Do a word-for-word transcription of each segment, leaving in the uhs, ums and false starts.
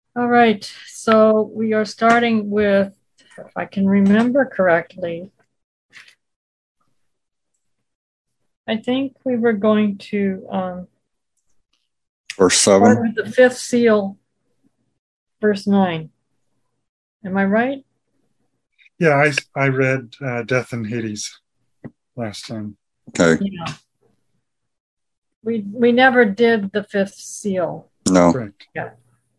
All right, so we are starting with, if I can remember correctly, I think we were going to um, Verse start seven. with the fifth seal, verse nine. Am I right? Yeah, I I read uh, Death in Hades last time. Okay. Yeah. We we never did the fifth seal. No. Correct. Yeah.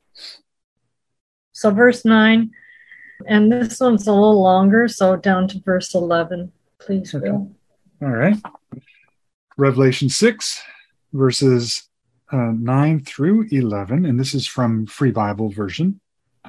So verse nine, and this one's a little longer, so down to verse eleven, please, Okay. Bill. All right. Revelation six, verses uh, nine through eleven, and this is from Free Bible Version.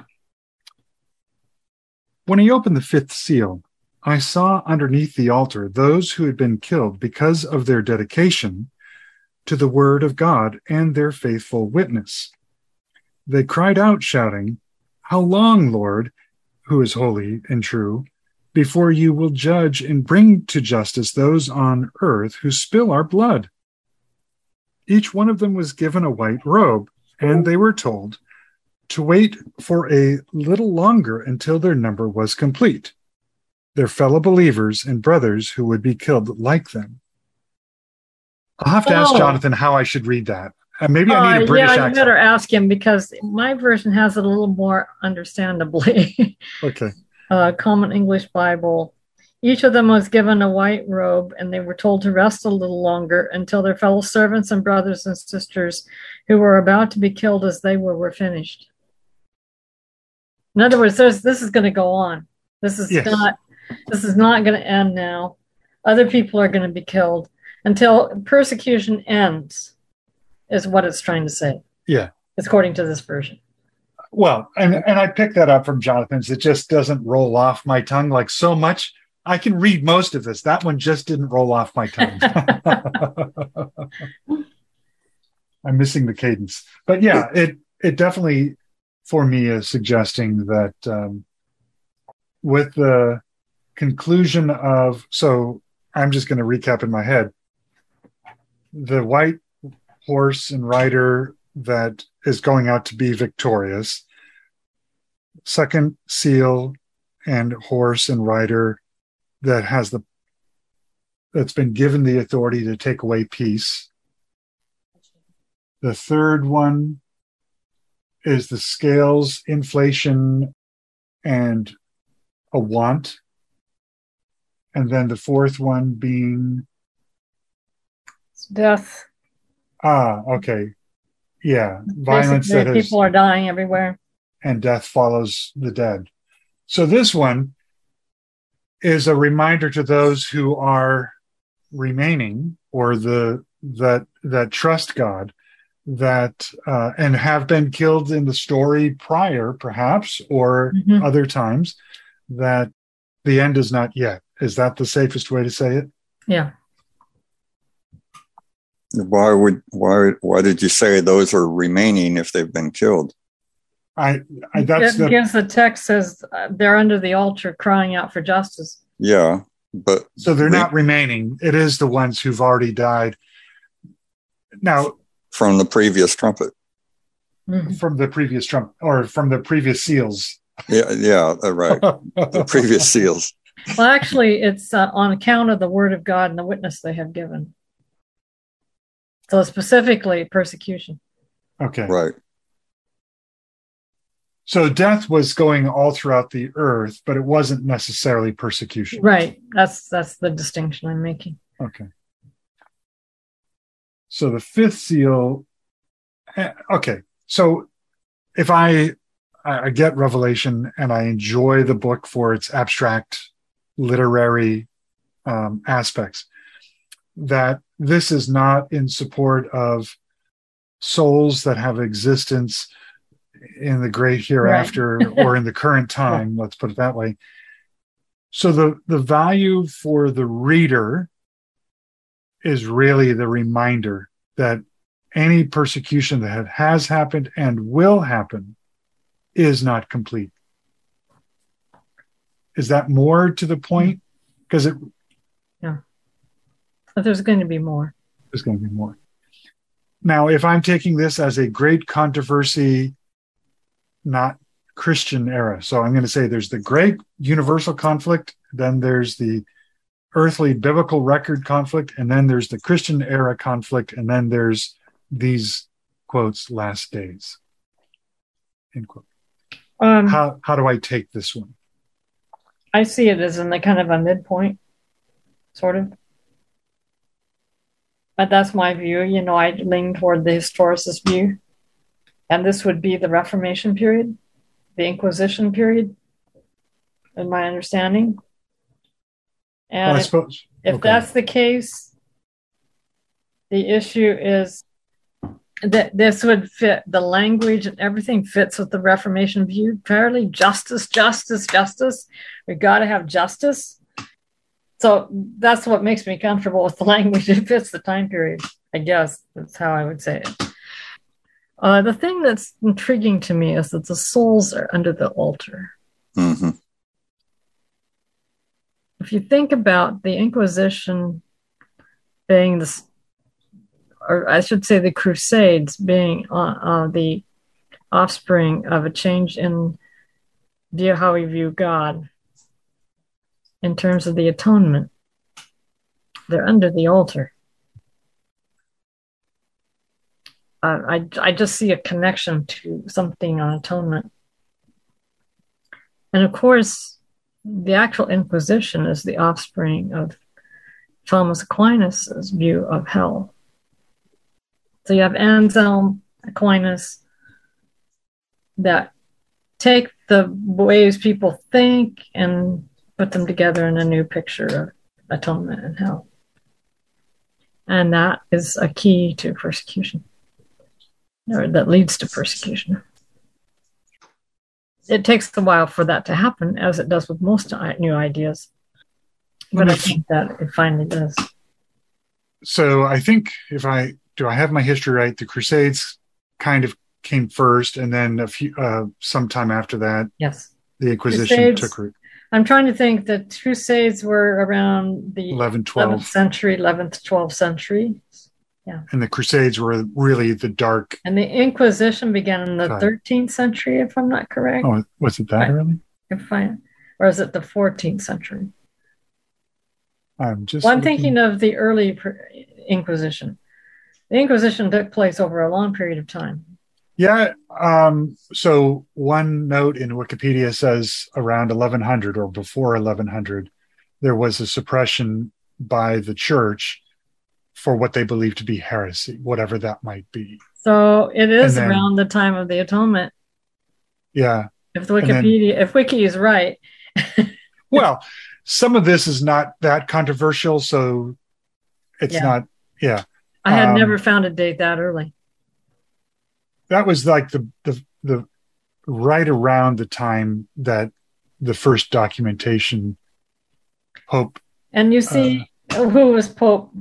When he opened the fifth seal, I saw underneath the altar those who had been killed because of their dedication to the word of God and their faithful witness. They cried out, shouting, "How long, Lord, who is holy and true, before you will judge and bring to justice those on earth who spill our blood?" Each one of them was given a white robe, and they were told to wait for a little longer until their number was complete. Their fellow believers and brothers who would be killed like them. I'll have to ask Oh, Jonathan how I should read that. Uh, maybe I need a uh, yeah, British you accent. better ask him because my version has it a little more understandably. Okay. uh, Common English Bible. Each of them was given a white robe, and they were told to rest a little longer until their fellow servants and brothers and sisters who were about to be killed as they were were finished. In other words, there's, this is going to go on. This is Yes. not. This is not going to end now. Other people are going to be killed until persecution ends, is what it's trying to say, Yeah. according to this version. Well, and and I picked that up from Jonathan's. It just doesn't roll off my tongue like so much. I can read most of this. That one just didn't roll off my tongue. I'm missing the cadence. But yeah, it it definitely for me is suggesting that um, with the conclusion of so I'm just going to recap in my head the white horse and rider that is going out to be victorious. Second seal and horse and rider that has the that's been given the authority to take away peace. The third one is the scales, inflation, and a want. And then the fourth one being Death. ah, okay. Yeah. Violence Basically, that has people are dying everywhere. and death follows the dead. So this one is a reminder to those who are remaining or the that that trust God that uh, and have been killed in the story prior, perhaps, or Mm-hmm. other times, that the end is not yet. Is that the safest way to say it? Yeah. Why would why why did you say those are remaining if they've been killed? I, I that's It the gives the text says uh, they're under the altar crying out for justice. Yeah, but so they're re- not remaining. It is the ones who've already died. Now, from the previous trumpet. Mhm. from the previous Trump or from the previous seals. Yeah, yeah, right. The previous seals. Well, actually, it's uh, on account of the word of God and the witness they have given. So specifically, persecution. Okay. Right. So death was going all throughout the earth, but it wasn't necessarily persecution. Right. That's that's the distinction I'm making. Okay. So the fifth seal. Okay. So if I I get Revelation and I enjoy the book for its abstract literary um, aspects, that this is not in support of souls that have existence in the great hereafter Right. or in the current time, yeah. Let's put it that way. So the, the value for the reader is really the reminder that any persecution that has happened and will happen is not complete. Is that more to the point? Because it yeah. But there's going to be more. There's going to be more. Now, if I'm taking this as a great controversy not Christian era. So I'm going to say there's the great universal conflict, then there's the earthly biblical record conflict, and then there's the Christian era conflict, and then there's these quotes last days. End quote. Um, how how do I take this one? I see it as in the kind of a midpoint, sort of. But that's my view. You know, I lean toward the historicist view. And this would be the Reformation period, the Inquisition period, in my understanding. And well, I if, suppose. if okay. that's the case, the issue is that this would fit, the language and everything fits with the Reformation view fairly. Justice, justice, justice. We got to have justice. So that's what makes me comfortable with the language. It fits the time period, I guess. That's how I would say it. Uh, the thing that's intriguing to me is that the souls are under the altar. Mm-hmm. If you think about the Inquisition being this, or I should say the Crusades being uh, uh, the offspring of a change in view how we view God in terms of the atonement, they're under the altar. Uh, I, I just see a connection to something on atonement. And of course, the actual Inquisition is the offspring of Thomas Aquinas' view of hell. So you have Anselm, Aquinas, that take the ways people think and put them together in a new picture of atonement and hell. And that is a key to persecution, or that leads to persecution. It takes a while for that to happen, as it does with most new ideas. But I think that it finally does. So I think if I, do I have my history right? The Crusades kind of came first, and then a few, uh, sometime after that, yes, the Inquisition Crusades, took root. I'm trying to think that Crusades were around the eleventh, twelfth eleventh century, eleventh, twelfth century. Yeah. And the Crusades were really the dark. And the Inquisition began in the time. thirteenth century, if I'm not correct. Oh, was it that I, early? If I, or is it the fourteenth century? I'm just. Well, I'm looking... thinking of the early Inquisition. The Inquisition took place over a long period of time. Yeah. Um, so one note in Wikipedia says around eleven hundred or before eleven hundred, there was a suppression by the church for what they believe to be heresy, whatever that might be. So it is then, around the time of the atonement. Yeah. If the Wikipedia, then, if Wiki is right. Well, some of this is not that controversial, so it's yeah. not, yeah. I had um, never found a date that early. That was like the, the, the right around the time that the first documentation Pope. And you see, uh, who was Pope?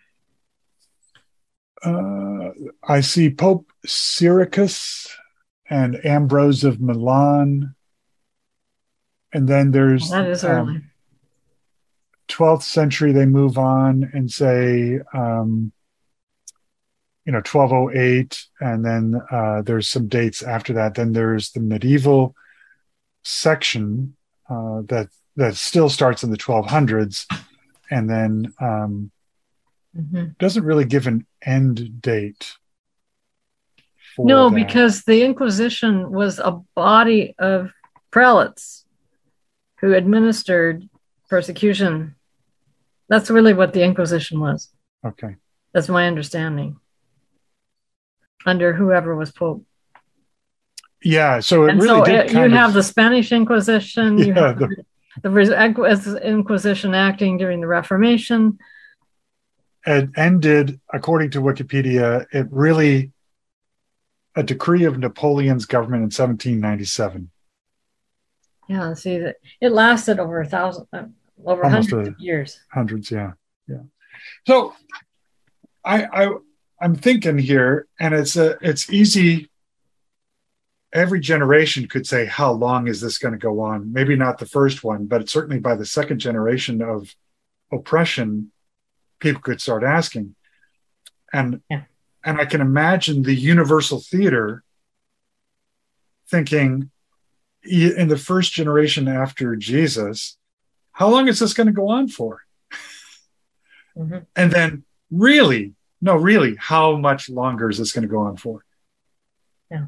Uh, I see Pope Syracuse and Ambrose of Milan. And then there's that is early. Um, twelfth century, they move on and say, um, you know, twelve oh eight. And then uh, there's some dates after that. Then there's the medieval section uh, that, that still starts in the twelve hundreds. And then um, mm-hmm. doesn't really give an end date. No, that. Because the Inquisition was a body of prelates who administered persecution. That's really what the Inquisition was. Okay. That's my understanding. Under whoever was Pope. Yeah, so it and really so did it, kind you of... have the Spanish Inquisition, yeah, you have the... the Inquisition acting during the Reformation. It ended, according to Wikipedia, it really, a decree of Napoleon's government in seventeen ninety-seven. Yeah, see, that it lasted over a thousand, uh, over Almost hundreds a, of years. Hundreds, yeah, yeah. So, I, I, I'm thinking here, and it's a, it's easy. Every generation could say, how long is this going to go on? Maybe not the first one, but certainly by the second generation of oppression, people could start asking. And, yeah. and I can imagine the Universal Theater thinking in the first generation after Jesus, how long is this going to go on for? Mm-hmm. And then really, no, really, how much longer is this going to go on for? Yeah.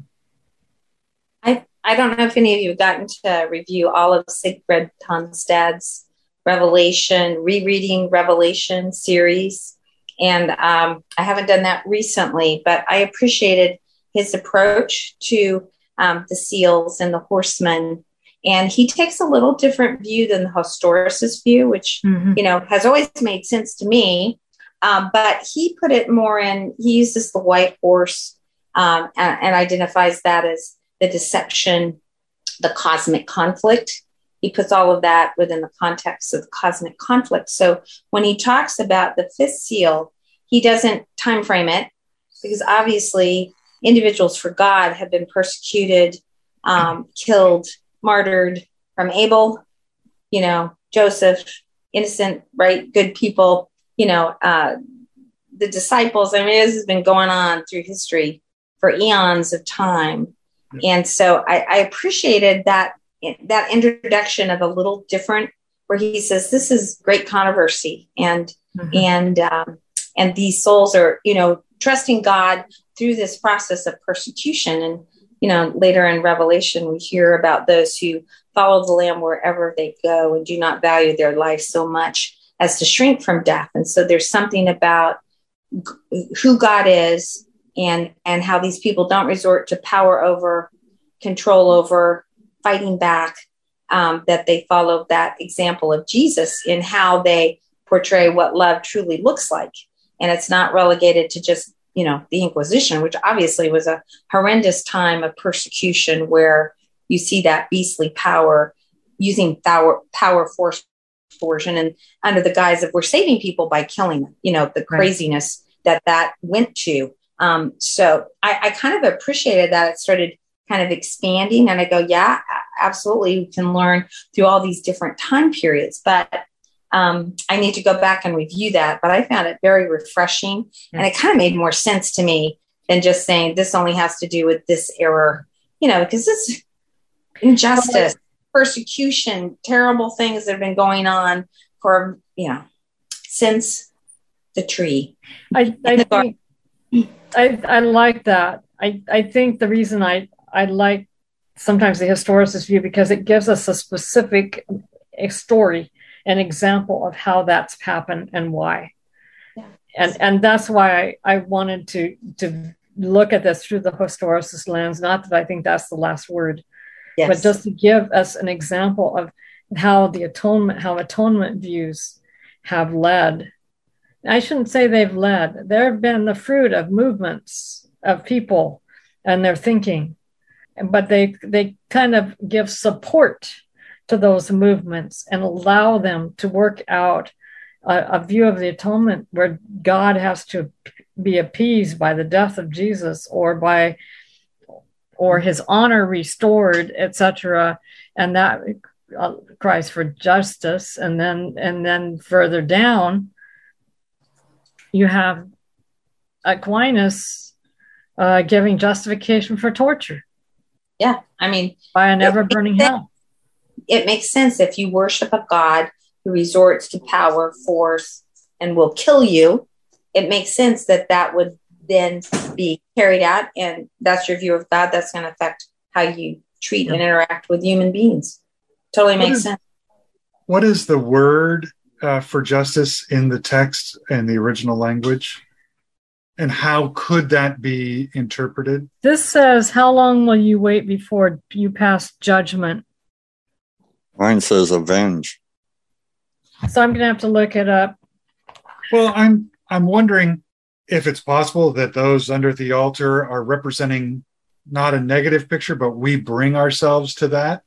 I, I don't know if any of you have gotten to review all of Sigrid Tonstad's Revelation, rereading Revelation series. And um, I haven't done that recently, but I appreciated his approach to um, the seals and the horsemen. And he takes a little different view than the Historis's view, which, mm-hmm. you know, has always made sense to me. Um, but he put it more in, he uses the white horse um, and, and identifies that as the deception, the cosmic conflict. He puts all of that within the context of the cosmic conflict. So when he talks about the fifth seal, he doesn't time frame it because obviously individuals for God have been persecuted, um, killed, martyred from Abel, you know, Joseph, innocent, right, good people, you know, uh, the disciples. I mean, this has been going on through history for eons of time. And so I, I appreciated that that introduction of a little different, where he says this is great controversy, and mm-hmm. and um, and these souls are, you know, trusting God through this process of persecution. And you know, later in Revelation, we hear about those who follow the Lamb wherever they go and do not value their life so much as to shrink from death. And so there's something about g- who God is, and and how these people don't resort to power over, control over, fighting back, um, that they follow that example of Jesus in how they portray what love truly looks like. And it's not relegated to just, you know, the Inquisition, which obviously was a horrendous time of persecution where you see that beastly power using power, power force version and under the guise of we're saving people by killing them, you know, the craziness right. that that went to. Um, so I, I kind of appreciated that it started kind of expanding, and I go, yeah, absolutely. We can learn through all these different time periods, but um, I need to go back and review that. But I found it very refreshing, mm-hmm. and it kind of made more sense to me than just saying this only has to do with this error, you know, because this injustice, persecution, terrible things that have been going on for, you know, since the tree. I, I think I, I like that. I, I think the reason I, I like sometimes the historicist view because it gives us a specific a story, an example of how that's happened and why. Yeah. And and that's why I, I wanted to to look at this through the historicist lens. Not that I think that's the last word, yes. but just to give us an example of how the atonement, how atonement views have led. I shouldn't say they've led. They've been the fruit of movements of people and their thinking, but they they kind of give support to those movements and allow them to work out a, a view of the atonement where God has to be appeased by the death of Jesus or by or his honor restored, et cetera. And that uh, cries for justice. And then and then further down, you have Aquinas uh, giving justification for torture. Yeah, I mean, by an ever-burning hell. It makes sense if you worship a God who resorts to power, force, and will kill you. It makes sense that that would then be carried out, and that's your view of God. That's going to affect how you treat yeah. and interact with human beings. Totally makes is, sense. What is the word uh, for justice in the text and the original language? And how could that be interpreted? This says, how long will you wait before you pass judgment? Mine says avenge. So I'm going to have to look it up. Well, I'm I'm wondering if it's possible that those under the altar are representing not a negative picture, but we bring ourselves to that.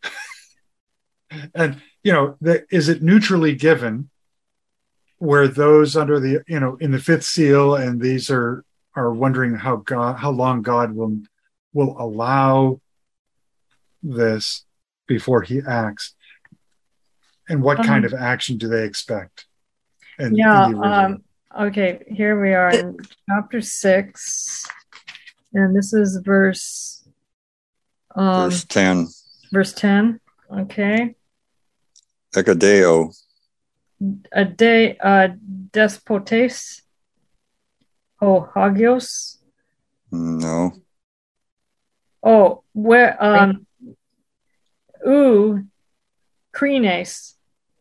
And, you know, the, is it neutrally given where those under the, you know, in the fifth seal, and these are are wondering how God, how long God will will allow this before he acts, and what um, kind of action do they expect? In, yeah. in um, okay. Here we are in chapter six, and this is verse Um, verse ten. Verse ten. Okay. Ekadeo. A day, uh, despotes, oh, hagios. No. Oh, where, um, u, crines,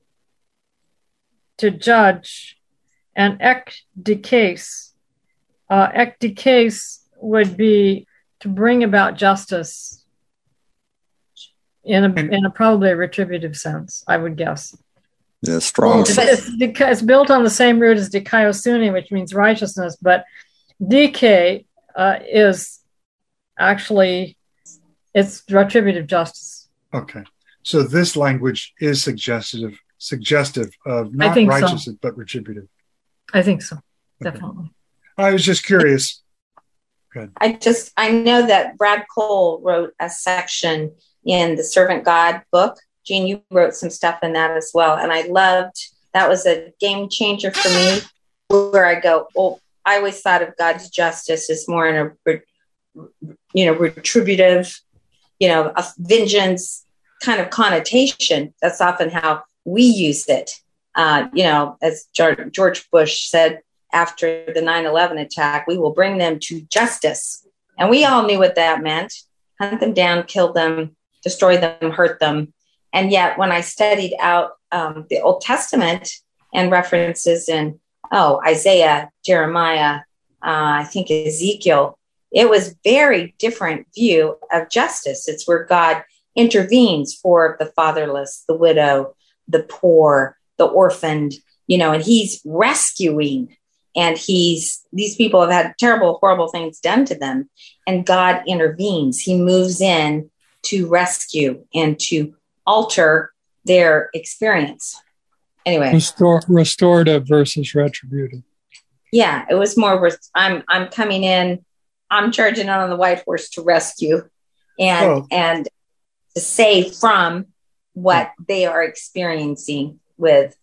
to judge, and ek decase. Uh, ek decase would be to bring about justice in a, in a probably a retributive sense, I would guess. Yeah, strong. Well, it's, it's, it's built on the same root as dikaiosune, which means righteousness, but dike uh, is actually, it's retributive justice. Okay. So this language is suggestive suggestive of not righteousness, so. but retributive. I think so, Okay. definitely. I was just curious. Good. I just, I know that Brad Cole wrote a section in the Servant God book. Jean, you wrote some stuff in that as well. And I loved, that was a game changer for me, where I go, well, I always thought of God's justice as more in a, you know, retributive, you know, a vengeance kind of connotation. That's often how we use it. Uh, you know, as George Bush said after the nine eleven attack, we will bring them to justice. And we all knew what that meant. Hunt them down, kill them, destroy them, hurt them. And yet when I studied out um, the Old Testament and references in, oh, Isaiah, Jeremiah, uh, I think Ezekiel, it was very different view of justice. It's where God intervenes for the fatherless, the widow, the poor, the orphaned, you know, and he's rescuing. And he's, these people have had terrible, horrible things done to them. And God intervenes. He moves in to rescue and to alter their experience. Anyway. Restor- restorative versus retributive. Yeah, it was more, I'm, I'm coming in, I'm charging on the white horse to rescue and, oh. and to save from what they are experiencing with.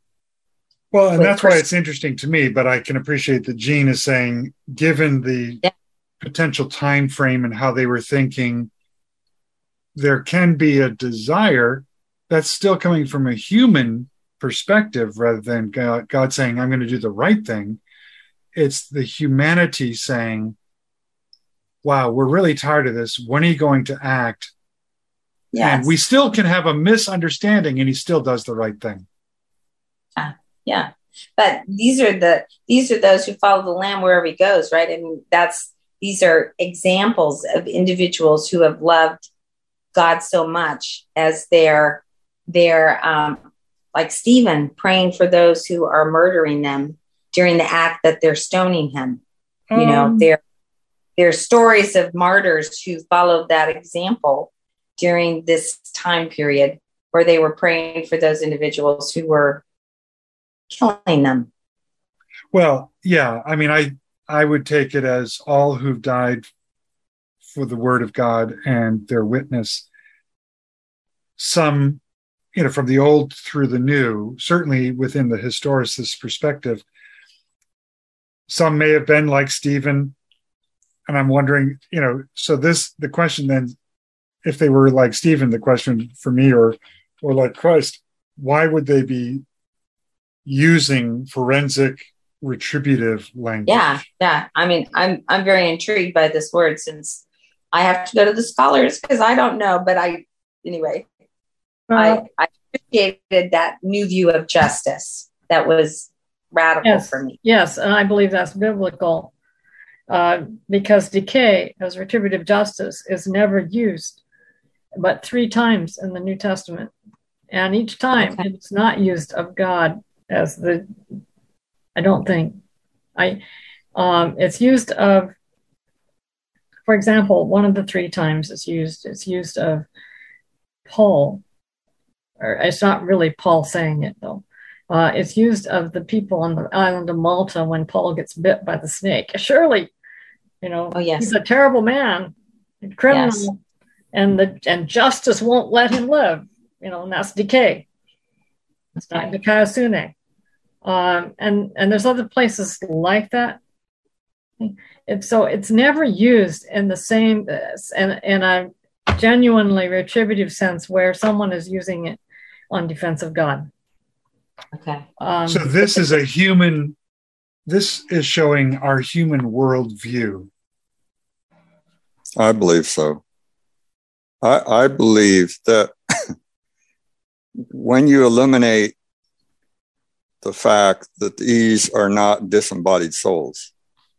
Well, and that's why it's interesting to me, but I can appreciate that Jean is saying, given the yeah. potential time frame and how they were thinking, there can be a desire that's still coming from a human perspective rather than God, God saying, I'm going to do the right thing. It's the humanity saying, wow, we're really tired of this. When are you going to act? Yes. And we still can have a misunderstanding and he still does the right thing. Uh, yeah. But these are the, these are those who follow the Lamb wherever he goes, right? I mean, that's, these are examples of individuals who have loved God so much as their, their, um, like Stephen praying for those who are murdering them during the act that they're stoning him. Um, you know, there, there are stories of martyrs who followed that example during this time period where they were praying for those individuals who were killing them. Well, yeah. I mean, I, I would take it as all who've died for the word of God and their witness. Some, you know, from the old through the new, certainly within the historicist perspective, some may have been like Stephen. And I'm wondering, you know, so this, the question then, if they were like Stephen, the question for me, or, or like Christ, why would they be using forensic retributive language? Yeah. Yeah. I mean, I'm, I'm very intrigued by this word since I have to go to the scholars because I don't know, but I, anyway, uh, I, I appreciated that new view of justice that was radical yes, for me. Yes. And I believe that's biblical uh, because decay as retributive justice is never used but three times in the New Testament. And each time okay. it's not used of God as the, I don't think, I, um, it's used of, for example, one of the three times it's used, it's used of Paul, or it's not really Paul saying it though. Uh, it's used of the people on the island of Malta when Paul gets bit by the snake. Surely, you know, oh, yes. he's a terrible man, a criminal, yes. and the and justice won't let him live. You know, and that's decay. It's not dikaiosune. Um, and and there's other places like that. It's, so it's never used in the same, and and I genuinely retributive sense where someone is using it on defense of God. Okay. Um, So this is a human, this is showing our human worldview. I believe so. I, I believe that when you eliminate the fact that these are not disembodied souls,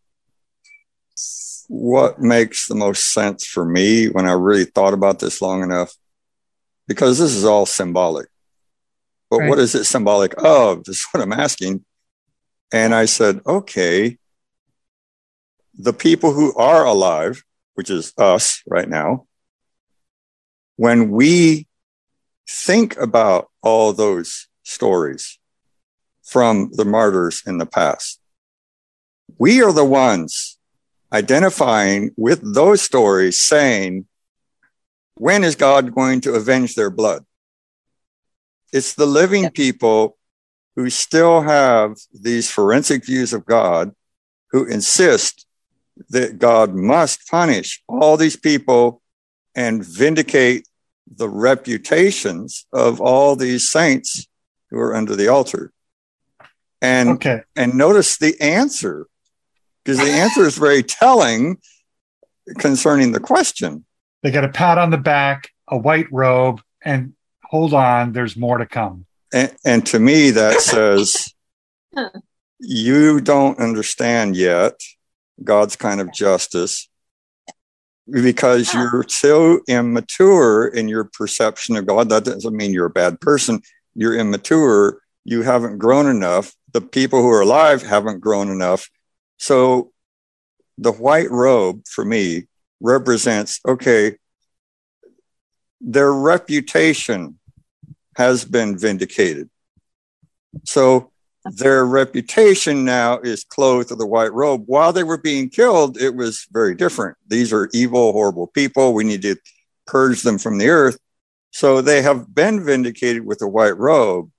what makes the most sense for me when I really thought about this long enough, because this is all symbolic. But Right. what is it symbolic of is what I'm asking. And I said, okay, the people who are alive, which is us right now, when we think about all those stories from the martyrs in the past, we are the ones identifying with those stories saying, when is God going to avenge their blood? It's the living people who still have these forensic views of God, who insist that God must punish all these people and vindicate the reputations of all these saints who are under the altar. And, Okay. and notice the answer, because the answer is very telling concerning the question. They got a pat on the back, a white robe, and hold on, there's more to come. And, and to me, that says, you don't understand yet God's kind of justice because you're so immature in your perception of God. That doesn't mean you're a bad person. You're immature. You haven't grown enough. The people who are alive haven't grown enough. So the white robe for me represents, okay, their reputation has been vindicated. So their reputation now is clothed with the white robe. While they were being killed, it was very different. These are evil, horrible people. We need to purge them from the earth. So they have been vindicated with a white robe.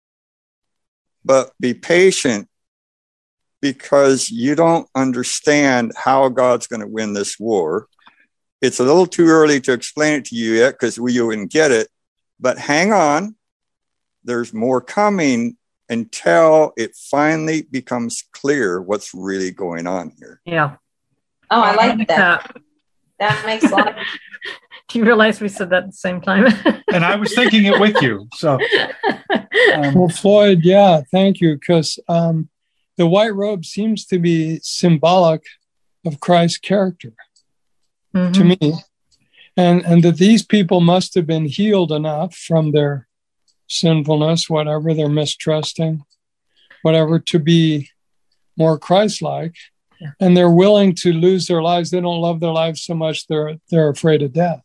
But be patient, because you don't understand how God's going to win this war. It's a little too early to explain it to you yet, because we wouldn't get it. But hang on. There's more coming until it finally becomes clear what's really going on here. yeah. Oh, I like that. that. That makes a lot of Do you realize we said that at the same time? And I was thinking it with you. So, um, Well, Floyd, yeah, thank you, because um, the white robe seems to be symbolic of Christ's character Mhm. to me, and and that these people must have been healed enough from their sinfulness, whatever, their mistrusting, whatever, to be more Christ-like, Yeah. and they're willing to lose their lives. They don't love their lives so much they're they're afraid of death.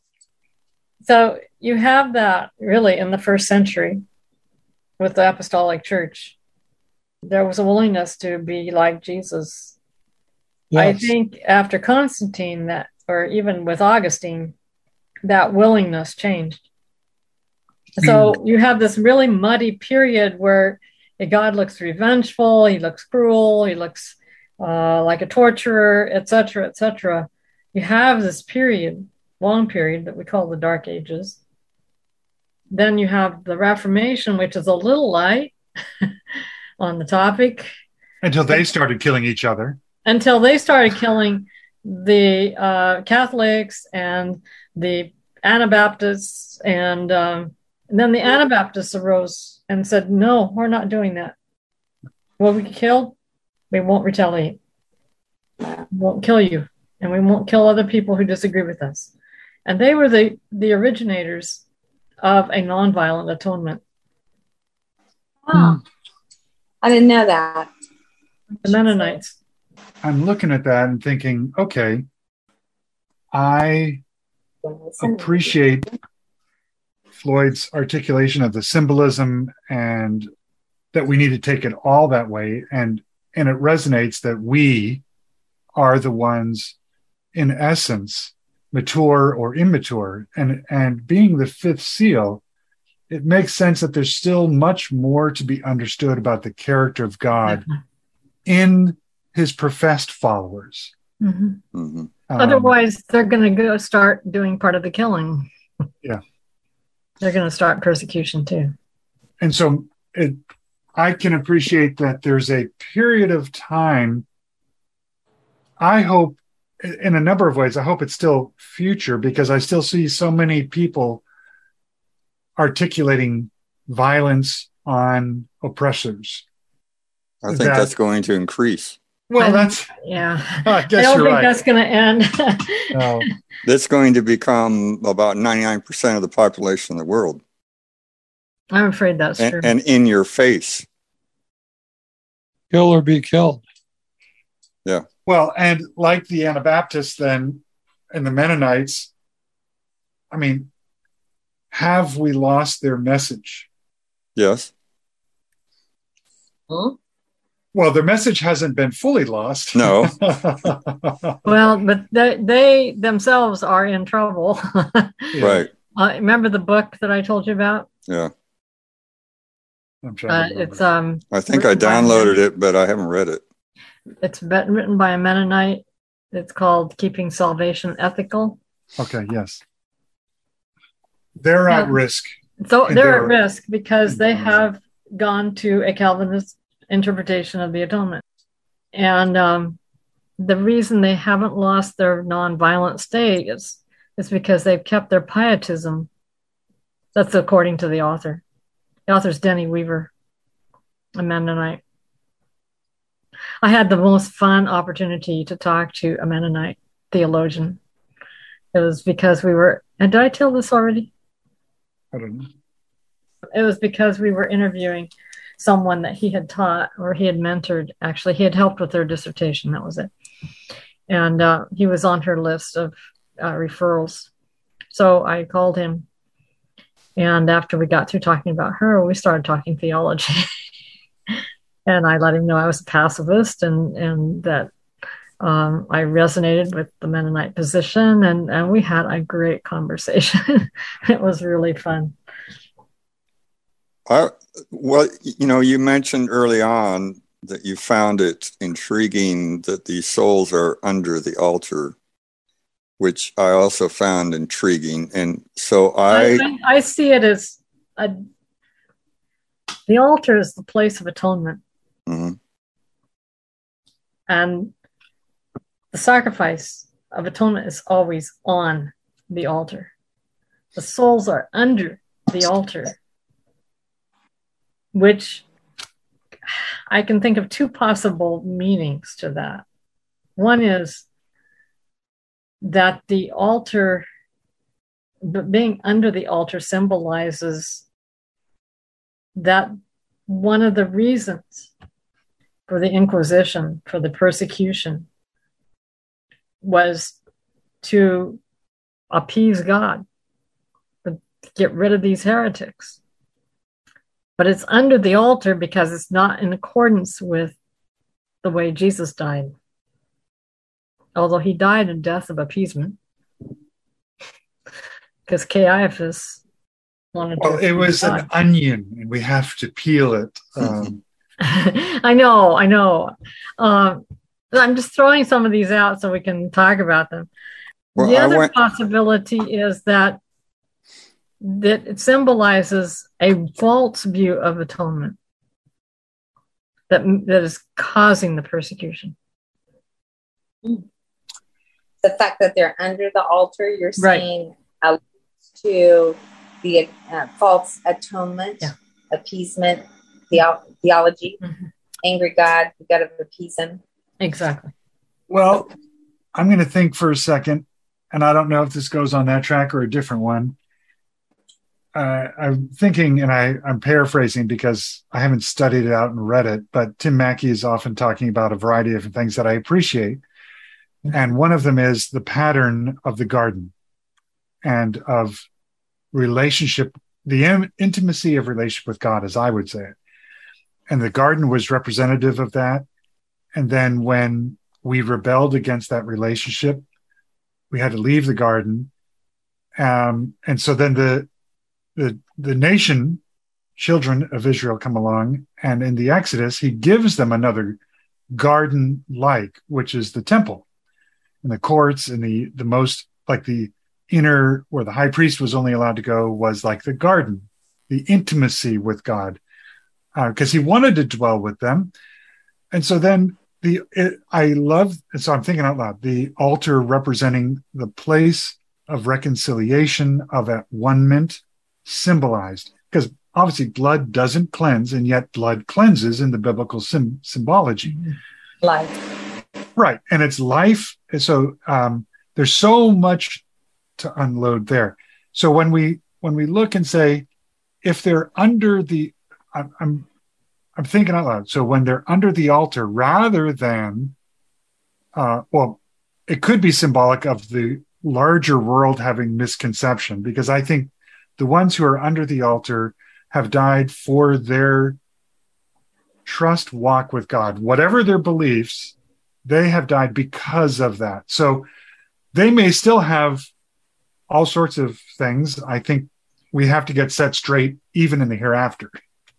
So you have that really in the first century with the Apostolic Church. There was a willingness to be like Jesus. I Yes. think after Constantine, that, or even with Augustine, that willingness changed. So you have this really muddy period where God looks revengeful, he looks cruel, he looks uh, like a torturer, et cetera, et cetera. You have this period, long period that we call the Dark Ages. Then you have the Reformation, which is a little light on the topic, until they started killing each other. until they started killing the uh, Catholics and the Anabaptists, and, um, and then the Anabaptists arose and said, no, we're not doing that. Well, we get killed, we won't retaliate. We won't kill you, and we won't kill other people who disagree with us. And they were the, the originators of a nonviolent atonement. Oh, I didn't know that. The Mennonites. I'm looking at that and thinking, okay, I appreciate Floyd's articulation of the symbolism and that we need to take it all that way. And, and it resonates that we are the ones, in essence, mature or immature. And, and being the fifth seal, it makes sense that there's still much more to be understood about the character of God in his professed followers. Mm-hmm. Mm-hmm. Um, Otherwise, they're going to go start doing part of the killing. Yeah. They're going to start persecution too. And so it, I can appreciate that there's a period of time. I hope, in a number of ways, I hope it's still future, because I still see so many people articulating violence on oppressors. I think That- that's going to increase. Well, I that's, think- yeah. I I guess don't you're think right. that's going to end. No. That's going to become about ninety-nine percent of the population of the world. I'm afraid that's And, true. and in your face. Kill or be killed. Well, and like the Anabaptists then and the Mennonites, I mean, have we lost their message? Yes. Hmm? Well, their message hasn't been fully lost. No. Well, but they, they themselves are in trouble. Yeah. Right. Uh, remember the book that I told you about? Yeah. I'm trying Uh, to remember. it's um, I think I Written by downloaded men. it, but I haven't read it. it's been written by a Mennonite. It's called "Keeping Salvation Ethical." Okay, yes. They're at Yeah. risk. So And they're at they're- risk because they Mhm. have gone to a Calvinist interpretation of the atonement, and um, the reason they haven't lost their nonviolent state is is because they've kept their pietism. That's according to the author. The author's Denny Weaver, a Mennonite. I had the most fun opportunity to talk to a Mennonite theologian. It was because we were, and did I tell this already? I don't know. It was because we were interviewing someone that he had taught or he had mentored. Actually, he had helped with their dissertation. That was it. And uh, he was on her list of uh, referrals. So I called him. And after we got through talking about her, we started talking theology. And I let him know I was a pacifist and, and that um, I resonated with the Mennonite position. And, and we had a great conversation. It was really fun. I, well, you know, you mentioned early on that you found it intriguing that these souls are under the altar, which I also found intriguing. And so I, I, I, I see it as a, the altar is the place of atonement. Mhm. And the sacrifice of atonement is always on the altar. The souls are under the altar, which I can think of two possible meanings to that. One is that the altar, but being under the altar symbolizes that one of the reasons for the Inquisition, for the persecution, was to appease God, to get rid of these heretics. But it's under the altar because it's not in accordance with the way Jesus died. Although he died a death of appeasement. Because Caiaphas wanted Well, to. it was God. an onion, and we have to peel it. Um, I know, I know. Um, I'm just throwing some of these out so we can talk about them. Well, the I other went- possibility is that that it symbolizes a false view of atonement that that is causing the persecution. The fact that they're under the altar, you're Right. saying alludes to the uh, false atonement, Yeah. appeasement, theo- theology, Mhm. angry God, you got to appease him. Exactly. well, I'm going to think for a second, and I don't know if this goes on that track or a different one. Uh, I'm thinking, and I, I'm paraphrasing because I haven't studied it out and read it, but Tim Mackey is often talking about a variety of things that I appreciate. And one of them is the pattern of the garden and of relationship, the in- intimacy of relationship with God, as I would say it. And the garden was representative of that. And then when we rebelled against that relationship, we had to leave the garden. Um, and so then the, the, the nation, children of Israel, come along, and in the Exodus, he gives them another garden like, which is the temple. in the courts, and the the most like the inner where the high priest was only allowed to go was like the garden, the intimacy with God, because uh, he wanted to dwell with them. And so then the it, I love, and so I'm thinking out loud, the altar representing the place of reconciliation, of at one-ment, symbolized, because obviously blood doesn't cleanse, and yet blood cleanses in the biblical sim- symbology. Life. Right. And it's life. And so um, there's so much to unload there. So when we when we look and say, if they're under the, I'm, I'm I'm thinking out loud. So when they're under the altar, rather than, uh, well, it could be symbolic of the larger world having misconception, because I think the ones who are under the altar have died for their trust walk with God. Whatever their beliefs, they have died because of that. So they may still have all sorts of things. I think we have to get set straight even in the hereafter.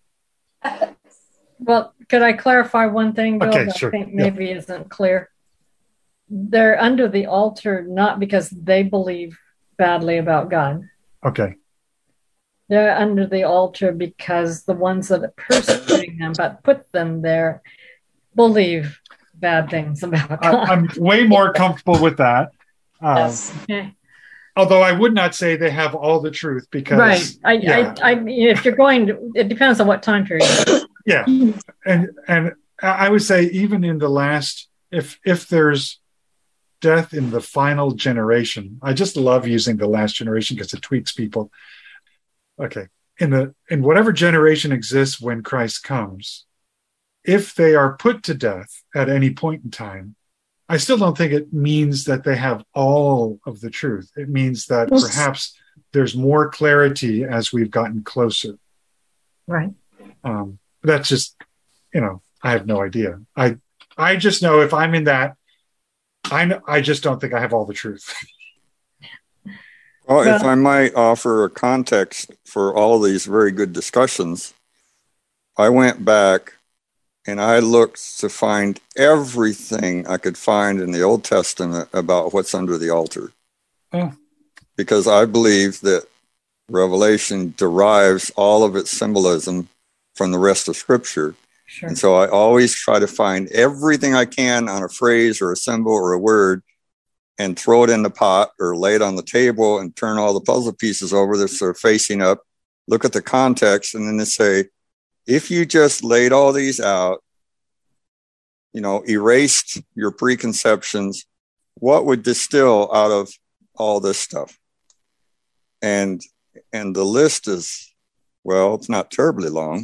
Well, could I clarify one thing, Bill, okay, that sure. I think maybe yeah. isn't clear? They're under the altar not because they believe badly about God. Okay. They're under the altar because the ones that are persecuting them but put them there believe bad things about God. I'm way more comfortable with that. Um, yes. Okay. Although I would not say they have all the truth, because right. I, yeah. I, I mean, if you're going to, it depends on what time period. Yeah, and and I would say even in the last, if if there's death in the final generation, I just love using the last generation because it tweaks people. Okay, in the in whatever generation exists when Christ comes, if they are put to death at any point in time, I still don't think it means that they have all of the truth. It means that perhaps there's more clarity as we've gotten closer. Right. Um, that's just, you know, I have no idea. I I just know if I'm in that, I know, I just don't think I have all the truth. Well, if I might offer a context for all of these very good discussions, I went back and I looked to find everything I could find in the Old Testament about what's under the altar. Oh. Because I believe that Revelation derives all of its symbolism from the rest of Scripture. Sure. And so I always try to find everything I can on a phrase or a symbol or a word and throw it in the pot or lay it on the table and turn all the puzzle pieces over that are facing up, look at the context, and then they say, if you just laid all these out, you know, erased your preconceptions, what would distill out of all this stuff? And and the list is, well, it's not terribly long,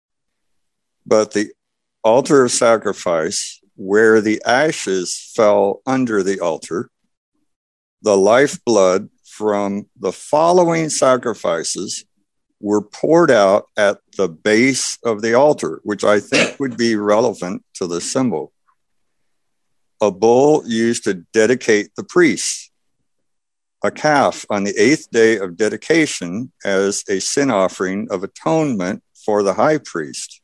but the altar of sacrifice, where the ashes fell under the altar, the lifeblood from the following sacrifices were poured out at the base of the altar, which I think would be relevant to the symbol. A bull used to dedicate the priests, a calf on the eighth day of dedication as a sin offering of atonement for the high priest,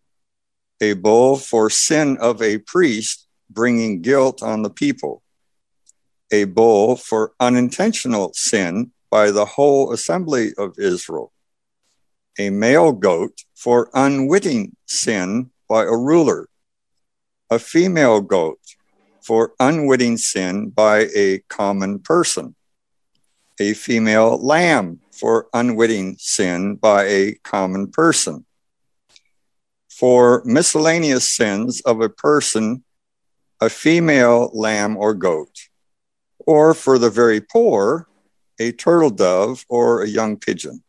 a bull for sin of a priest bringing guilt on the people, a bull for unintentional sin by the whole assembly of Israel, a male goat for unwitting sin by a ruler, a female goat for unwitting sin by a common person, a female lamb for unwitting sin by a common person, for miscellaneous sins of a person, a female lamb or goat, or for the very poor, a turtle dove or a young pigeon.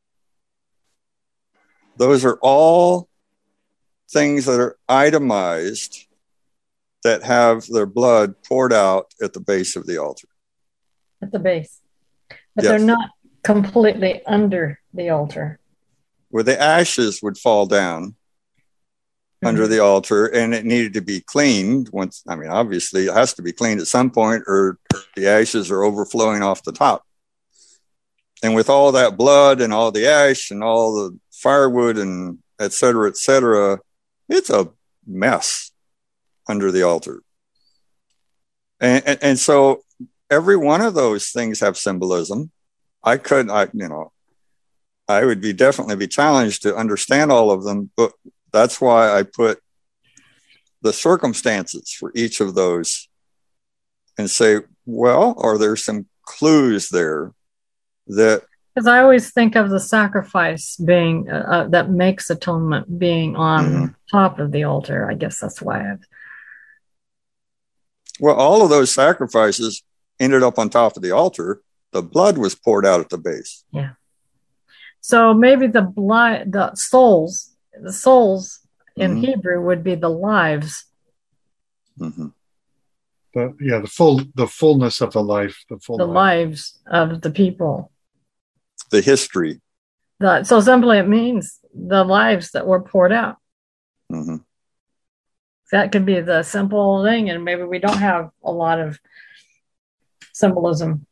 Those are all things that are itemized that have their blood poured out at the base of the altar. At the base. But Yes. they're not completely under the altar. Where the ashes would fall down mm-hmm. under the altar, and it needed to be cleaned once. I mean, obviously it has to be cleaned at some point or the ashes are overflowing off the top. And with all that blood and all the ash and all the firewood and et cetera, et cetera, it's a mess under the altar. And, and, and so every one of those things have symbolism. I could, I, you know, I would be definitely be challenged to understand all of them, but that's why I put the circumstances for each of those and say, well, are there some clues there that? Because I always think of the sacrifice being uh, uh, that makes atonement being on mm-hmm. top of the altar. I guess that's why I've. Well, all of those sacrifices ended up on top of the altar. The blood was poured out at the base. Yeah. So maybe the blood, the souls, the souls in mm-hmm. Hebrew would be the lives. Mm-hmm. The, yeah, the full, the fullness of the life, the full the life. lives of the people. The history. The, so simply it means the lives that were poured out. Mm-hmm. That could be the simple thing, and maybe we don't have a lot of symbolism.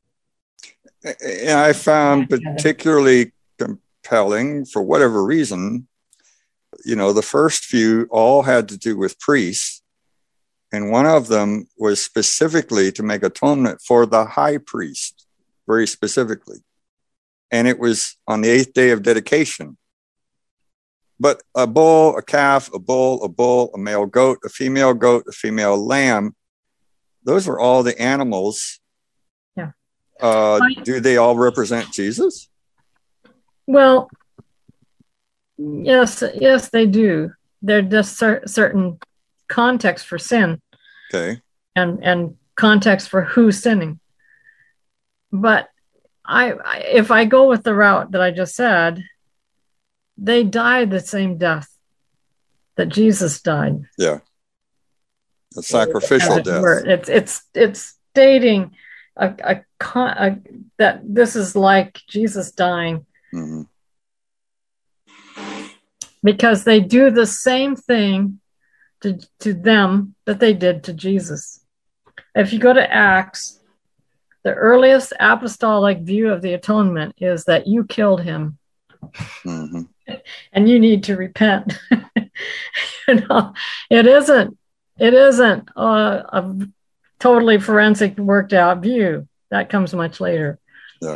I found particularly compelling, for whatever reason, you know, the first few all had to do with priests, and one of them was specifically to make atonement for the high priest, very specifically. And it was on the eighth day of dedication. But a bull, a calf, a bull, a bull, a male goat, a female goat, a female lamb, those were all the animals. Yeah. Uh, do they all represent Jesus? Well, yes, yes, they do. They're just cer- certain context for sin. Okay. And and context for who's sinning. But I, I if I go with the route that I just said, they died the same death that Jesus died. Yeah. A sacrificial it death. Were. It's it's it's stating a, a, a that this is like Jesus dying. Mm-hmm. Because they do the same thing to, to them that they did to Jesus. If you go to Acts, the earliest apostolic view of the atonement is that you killed him. Mm-hmm. And you need to repent. You know, it isn't it isn't a, a totally forensic worked out view. That comes much later. Yeah.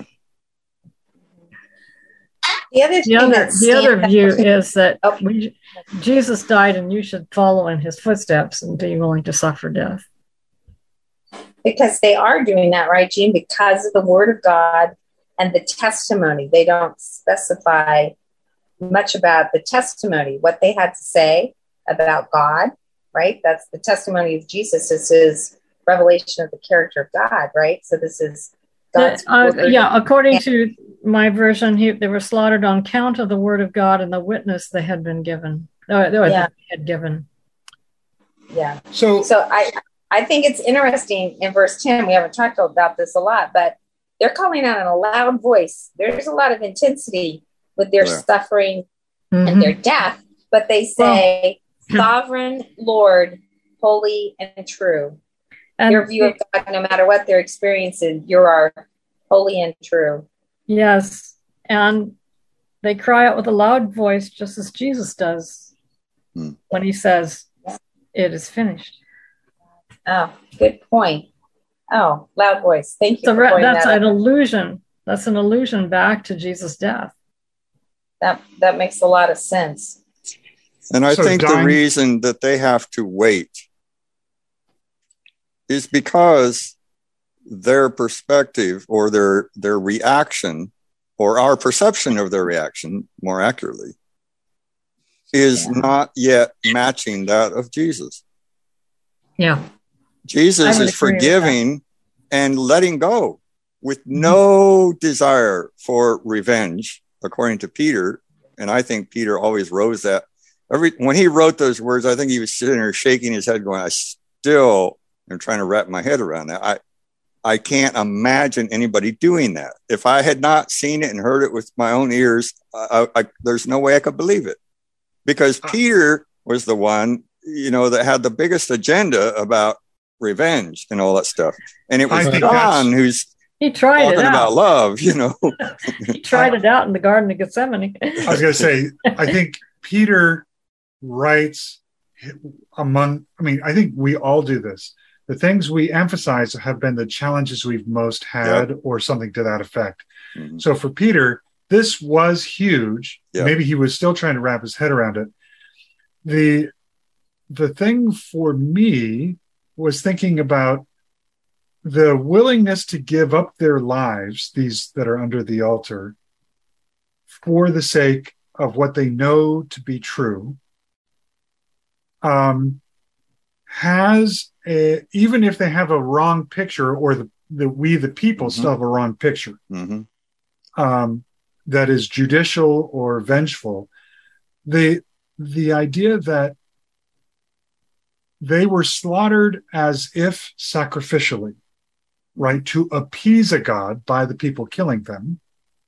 The other, the other, the other view is that oh. we, Jesus died and you should follow in his footsteps and be willing to suffer death. Because they are doing that, right, Jean? Because of the word of God and the testimony. They don't specify much about the testimony, what they had to say about God, right? That's the testimony of Jesus. This is revelation of the character of God, right? So this is God's uh, uh, yeah, according to my version, he, they were slaughtered on count of the word of God and the witness they had been given. Uh, they yeah. had given. Yeah. So, so I, I think it's interesting in verse ten. We haven't talked about this a lot, but they're calling out in a loud voice. There's a lot of intensity with their yeah. suffering mm-hmm. and their death, but they say, well, "Sovereign Lord, holy and true." And your view of God, no matter what they're experiencing, you are holy and true. Yes. And they cry out with a loud voice, just as Jesus does hmm. when he says, "It is finished." Oh, good point. Oh, loud voice. Thank you. So for that's that an up. allusion. That's an allusion back to Jesus' death. That that makes a lot of sense. And I so think dying- the reason that they have to wait is because their perspective or their their reaction, or our perception of their reaction, more accurately, is yeah. not yet matching that of Jesus. Yeah. Jesus is forgiving and letting go with no desire for revenge, according to Peter. And I think Peter always rose that. Every when he wrote those words, I think he was sitting there shaking his head going, I still am trying to wrap my head around that. I, I can't imagine anybody doing that. If I had not seen it and heard it with my own ears, I, I, there's no way I could believe it. Because Peter was the one, you know, that had the biggest agenda about revenge and all that stuff. And it was John who's he tried talking it out. about love, you know. He tried it out in the Garden of Gethsemane. I was going to say, I think Peter writes among, I mean, I think we all do this. the things we emphasize have been the challenges we've most had, yep. or something to that effect. Mm-hmm. So for Peter, this was huge. Yep. Maybe he was still trying to wrap his head around it. The, the thing for me was thinking about the willingness to give up their lives, these that are under the altar, for the sake of what they know to be true, um, has a, even if they have a wrong picture, or the, the we the people mm-hmm. still have a wrong picture, mm-hmm. um, that is judicial or vengeful. The the idea that they were slaughtered as if sacrificially, right, to appease a god by the people killing them,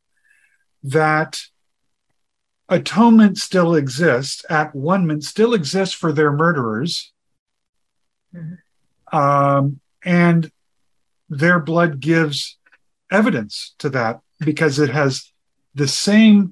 that atonement still exists, at one-ment still exists for their murderers, mm-hmm. um, and their blood gives evidence to that, because it has the same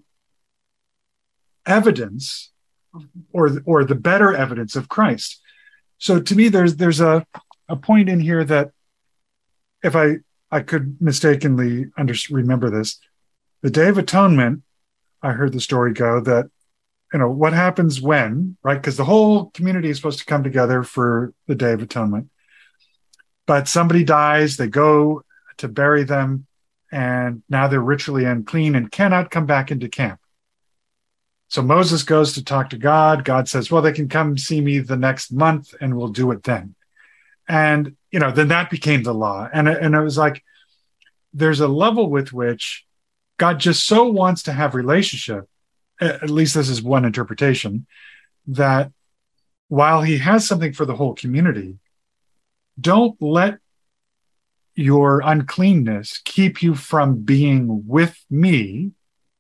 evidence, or or the better evidence of Christ. So to me, there's there's a, a point in here that, if I, I could mistakenly under, remember this, the Day of Atonement, I heard the story go that, you know, what happens when, right? Because the whole community is supposed to come together for the Day of Atonement. But somebody dies, they go to bury them, and now they're ritually unclean and cannot come back into camp. So Moses goes to talk to God. God says, well, they can come see me the next month and we'll do it then. And, you know, then that became the law. And, and it was like, there's a level with which God just so wants to have relationship, at least this is one interpretation, that while he has something for the whole community, don't let your uncleanness keep you from being with me.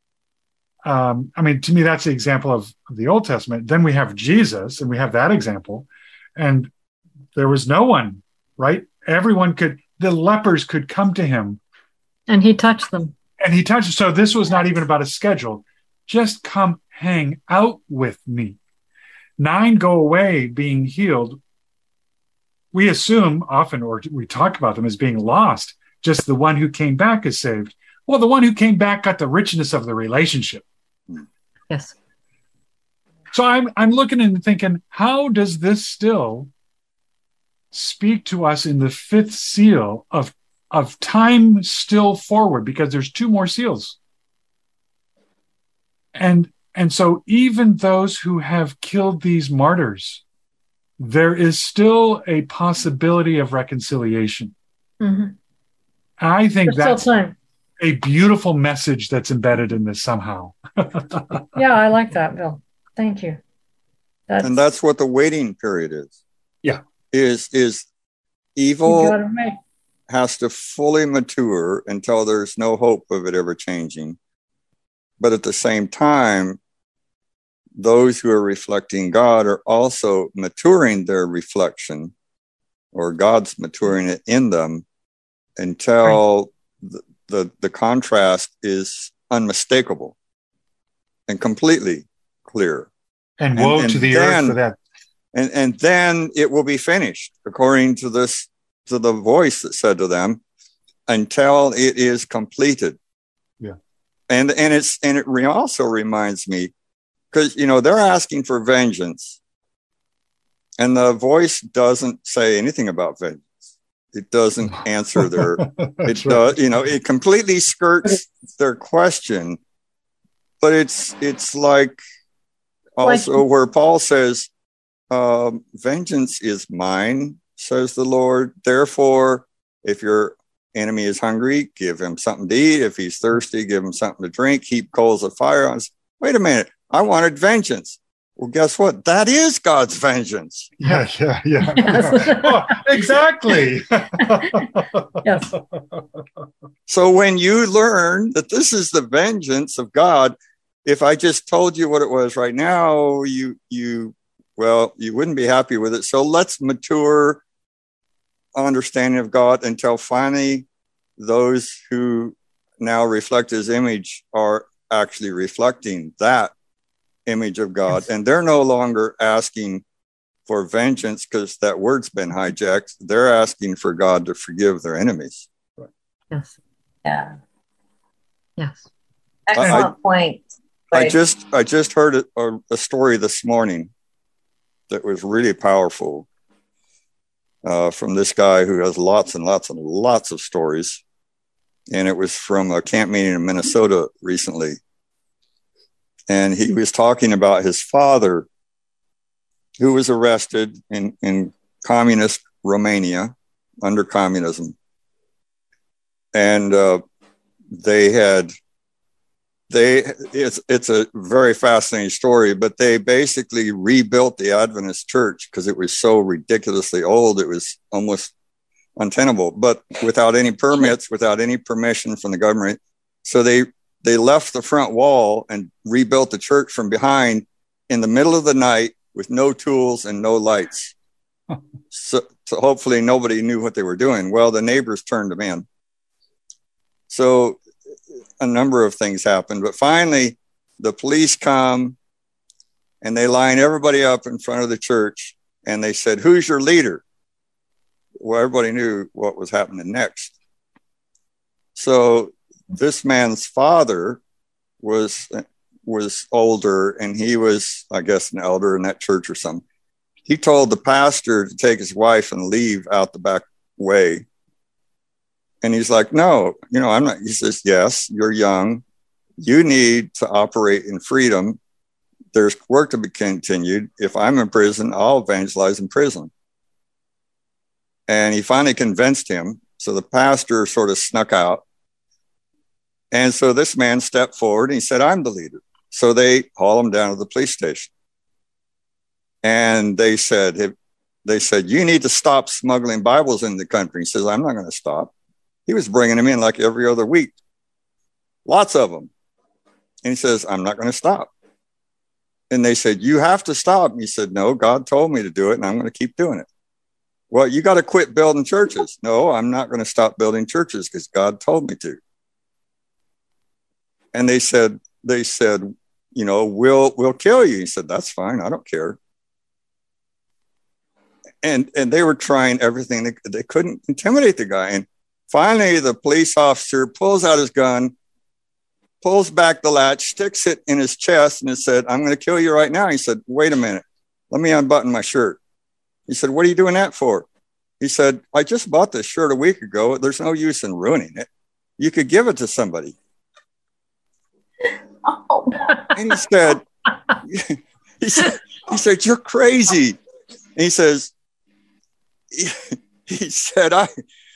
Um, I mean, to me, that's the example of the Old Testament. Then we have Jesus, and we have that example. And there was no one, right? Everyone could, the lepers could come to him. And he touched them. And he touched. So this was not even about a schedule. Just come hang out with me. Nine go away being healed. We assume often, or we talk about them as being lost. Just the one who came back is saved. Well, the one who came back got the richness of the relationship. Yes. So I'm I'm looking and thinking, how does this still speak to us in the fifth seal of of time still forward? Because there's two more seals. And and so even those who have killed these martyrs, there is still a possibility of reconciliation. Mm-hmm. I think There's that's a beautiful message that's embedded in this somehow. Yeah, I like that, Bill. Thank you. That's, and that's what the waiting period is. Yeah. Is is evil has to fully mature until there's no hope of it ever changing. But at the same time, those who are reflecting God are also maturing their reflection, or God's maturing it in them, until right. the, the, the contrast is unmistakable and completely clear. And woe and, and to the then, earth for that. And, and then it will be finished, according to this, to the voice that said to them, until it is completed. Yeah. And, and it's, and it re- also reminds me, because, you know, they're asking for vengeance, and the voice doesn't say anything about vengeance. It doesn't answer their, it does, you know, it completely skirts their question, but it's, it's like also like, where Paul says, um, vengeance is mine, says the Lord. Therefore, if your enemy is hungry, give him something to eat. If he's thirsty, give him something to drink. Heap coals of fire on us. Wait a minute. I wanted vengeance. Well, guess what? That is God's vengeance. Yeah, yeah, yeah. Yes. Oh, exactly. Yes. So when you learn that this is the vengeance of God, if I just told you what it was right now, you, you, well, you wouldn't be happy with it. So let's mature understanding of God until finally those who now reflect his image are actually reflecting that image of God. Yes. And they're no longer asking for vengeance because that word's been hijacked. They're asking for God to forgive their enemies. Yes. Yeah. Yes. Excellent I, point. I Right. just I just heard a, a story this morning that was really powerful uh, from this guy who has lots and lots and lots of stories. And it was from a camp meeting in Minnesota recently. And he was talking about his father, who was arrested in, in communist Romania under communism. And uh, they had, they, it's, it's a very fascinating story, but they basically rebuilt the Adventist church because it was so ridiculously old. It was almost untenable, but without any permits, without any permission from the government. So they, they left the front wall and rebuilt the church from behind in the middle of the night with no tools and no lights. So, so hopefully nobody knew what they were doing. Well, the neighbors turned them in. So a number of things happened, but finally the police come and they line everybody up in front of the church and they said, "Who's your leader?" Well, everybody knew what was happening next. So this man's father was was older, and he was, I guess, an elder in that church or something. He told the pastor to take his wife and leave out the back way. And he's like, "No, you know, I'm not." He says, "Yes, you're young. You need to operate in freedom. There's work to be continued. If I'm in prison, I'll evangelize in prison." And he finally convinced him. So the pastor sort of snuck out. And so this man stepped forward and he said, "I'm the leader." So they haul him down to the police station. And they said, they said, "You need to stop smuggling Bibles in the country." He says, "I'm not going to stop." He was bringing them in like every other week. Lots of them. And he says, "I'm not going to stop." And they said, "You have to stop." And he said, "No, God told me to do it and I'm going to keep doing it." "Well, you got to quit building churches." "No, I'm not going to stop building churches because God told me to." And they said, they said, "You know, we'll, we'll kill you." He said, "That's fine. I don't care." And, and they were trying everything. They, they couldn't intimidate the guy. And finally, the police officer pulls out his gun, pulls back the latch, sticks it in his chest, and it said, "I'm going to kill you right now." He said, "Wait a minute. Let me unbutton my shirt." He said, "What are you doing that for?" He said, "I just bought this shirt a week ago. There's no use in ruining it. You could give it to somebody." Oh. And he said, he said, he said, "You're crazy." And he says, he, he said, I,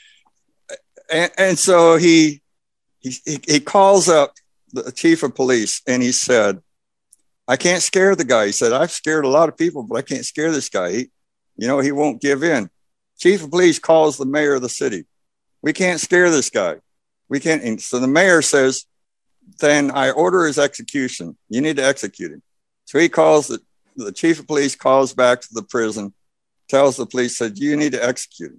and, and so he, he, he calls up the chief of police and he said, "I can't scare the guy." He said, "I've scared a lot of people, but I can't scare this guy. He, you know, he won't give in." Chief of police calls the mayor of the city. "We can't scare this guy. We can't." And so the mayor says, "Then I order his execution. You need to execute him." So he calls the, the chief of police calls back to the prison, tells the police, said, "You need to execute him."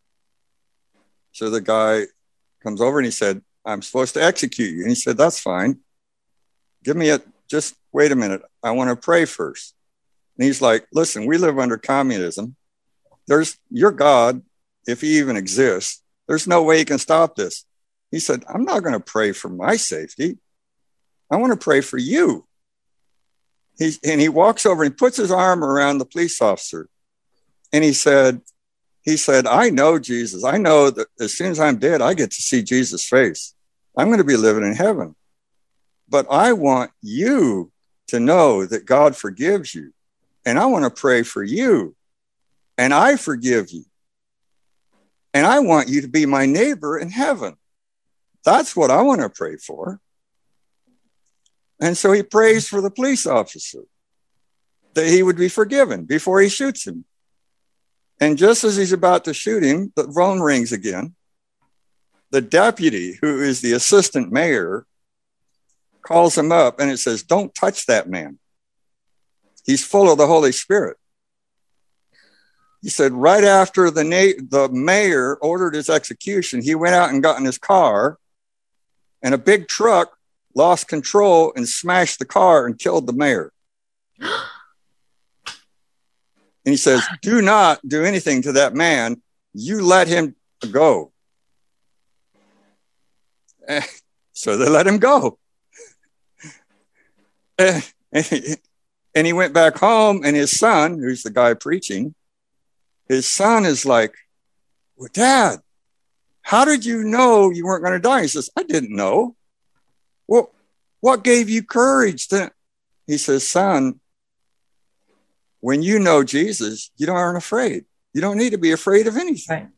So the guy comes over and he said, "I'm supposed to execute you." And he said, "That's fine. Give me a, just wait a minute. I want to pray first." And he's like, "Listen, we live under communism. There's your God, if he even exists, there's no way he can stop this." He said, "I'm not going to pray for my safety. I want to pray for you." He, and he walks over and puts his arm around the police officer. And he said, he said, "I know Jesus. I know that as soon as I'm dead, I get to see Jesus' face. I'm going to be living in heaven. But I want you to know that God forgives you. And I want to pray for you. And I forgive you. And I want you to be my neighbor in heaven. That's what I want to pray for." And so he prays for the police officer that he would be forgiven before he shoots him. And just as he's about to shoot him, the phone rings again. The deputy, who is the assistant mayor, calls him up and it says, "Don't touch that man. He's full of the Holy Spirit." He said right after the, na- the mayor ordered his execution, he went out and got in his car, and a big truck lost control and smashed the car and killed the mayor. And he says, do not do anything to that man. You let him go. So they let him go. And he went back home, and his son, who's the guy preaching, his son is like, well, Dad, how did you know you weren't going to die? He says, I didn't know. Well, what gave you courage? To... He says, son, when you know Jesus, you aren't afraid. You don't need to be afraid of anything. Right.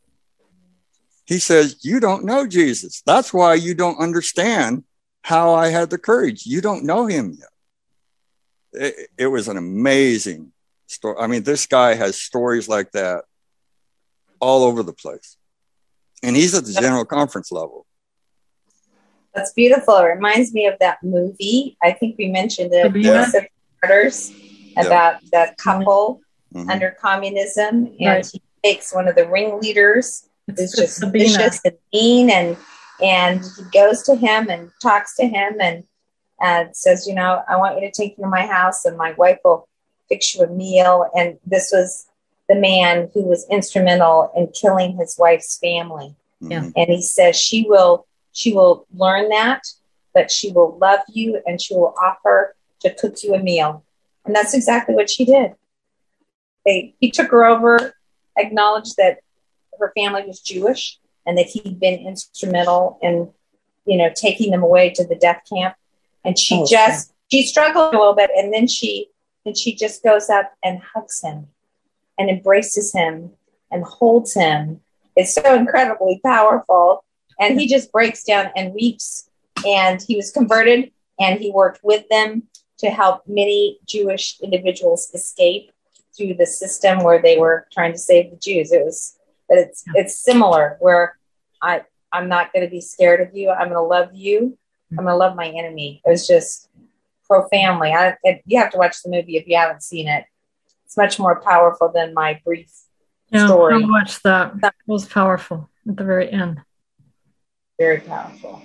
He says, you don't know Jesus. That's why you don't understand how I had the courage. You don't know him yet. It, it was an amazing story. I mean, this guy has stories like that all over the place. And he's at the general conference level. That's beautiful. It reminds me of that movie. I think we mentioned it, Yeah. The Martyrs, about Yeah. that couple Mhm. under communism. And Right. he takes one of the ringleaders who's It's just Sabina. vicious and mean, and and he goes to him and talks to him and and says, you know, I want you to take me to my house and my wife will fix you a meal. And this was the man who was instrumental in killing his wife's family. Yeah. Mhm. And he says she will she will learn that, but she will love you and she will offer to cook you a meal. And that's exactly what she did. They he took her over, acknowledged that her family was Jewish and that he'd been instrumental in, you know, taking them away to the death camp. And she Oh, just she struggled a little bit, and then she and she just goes up and hugs him and embraces him and holds him. It's so incredibly powerful. And he just breaks down and weeps. And he was converted, and he worked with them to help many Jewish individuals escape through the system where they were trying to save the Jews. It was, but it's it's similar where I I'm not going to be scared of you. I'm going to love you. I'm going to love my enemy. It was just profoundly. I, it, you have to watch the movie if you haven't seen it. It's much more powerful than my brief Yeah, story. I watched that. It was powerful at the very end. Very powerful.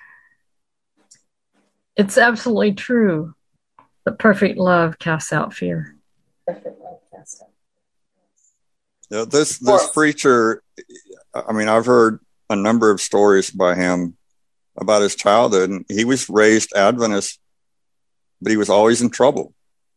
It's absolutely true that perfect love casts out fear. Perfect love cast out. Yeah, this this Yes. preacher, I mean, I've heard a number of stories by him about his childhood, and he was raised Adventist, but he was always in trouble.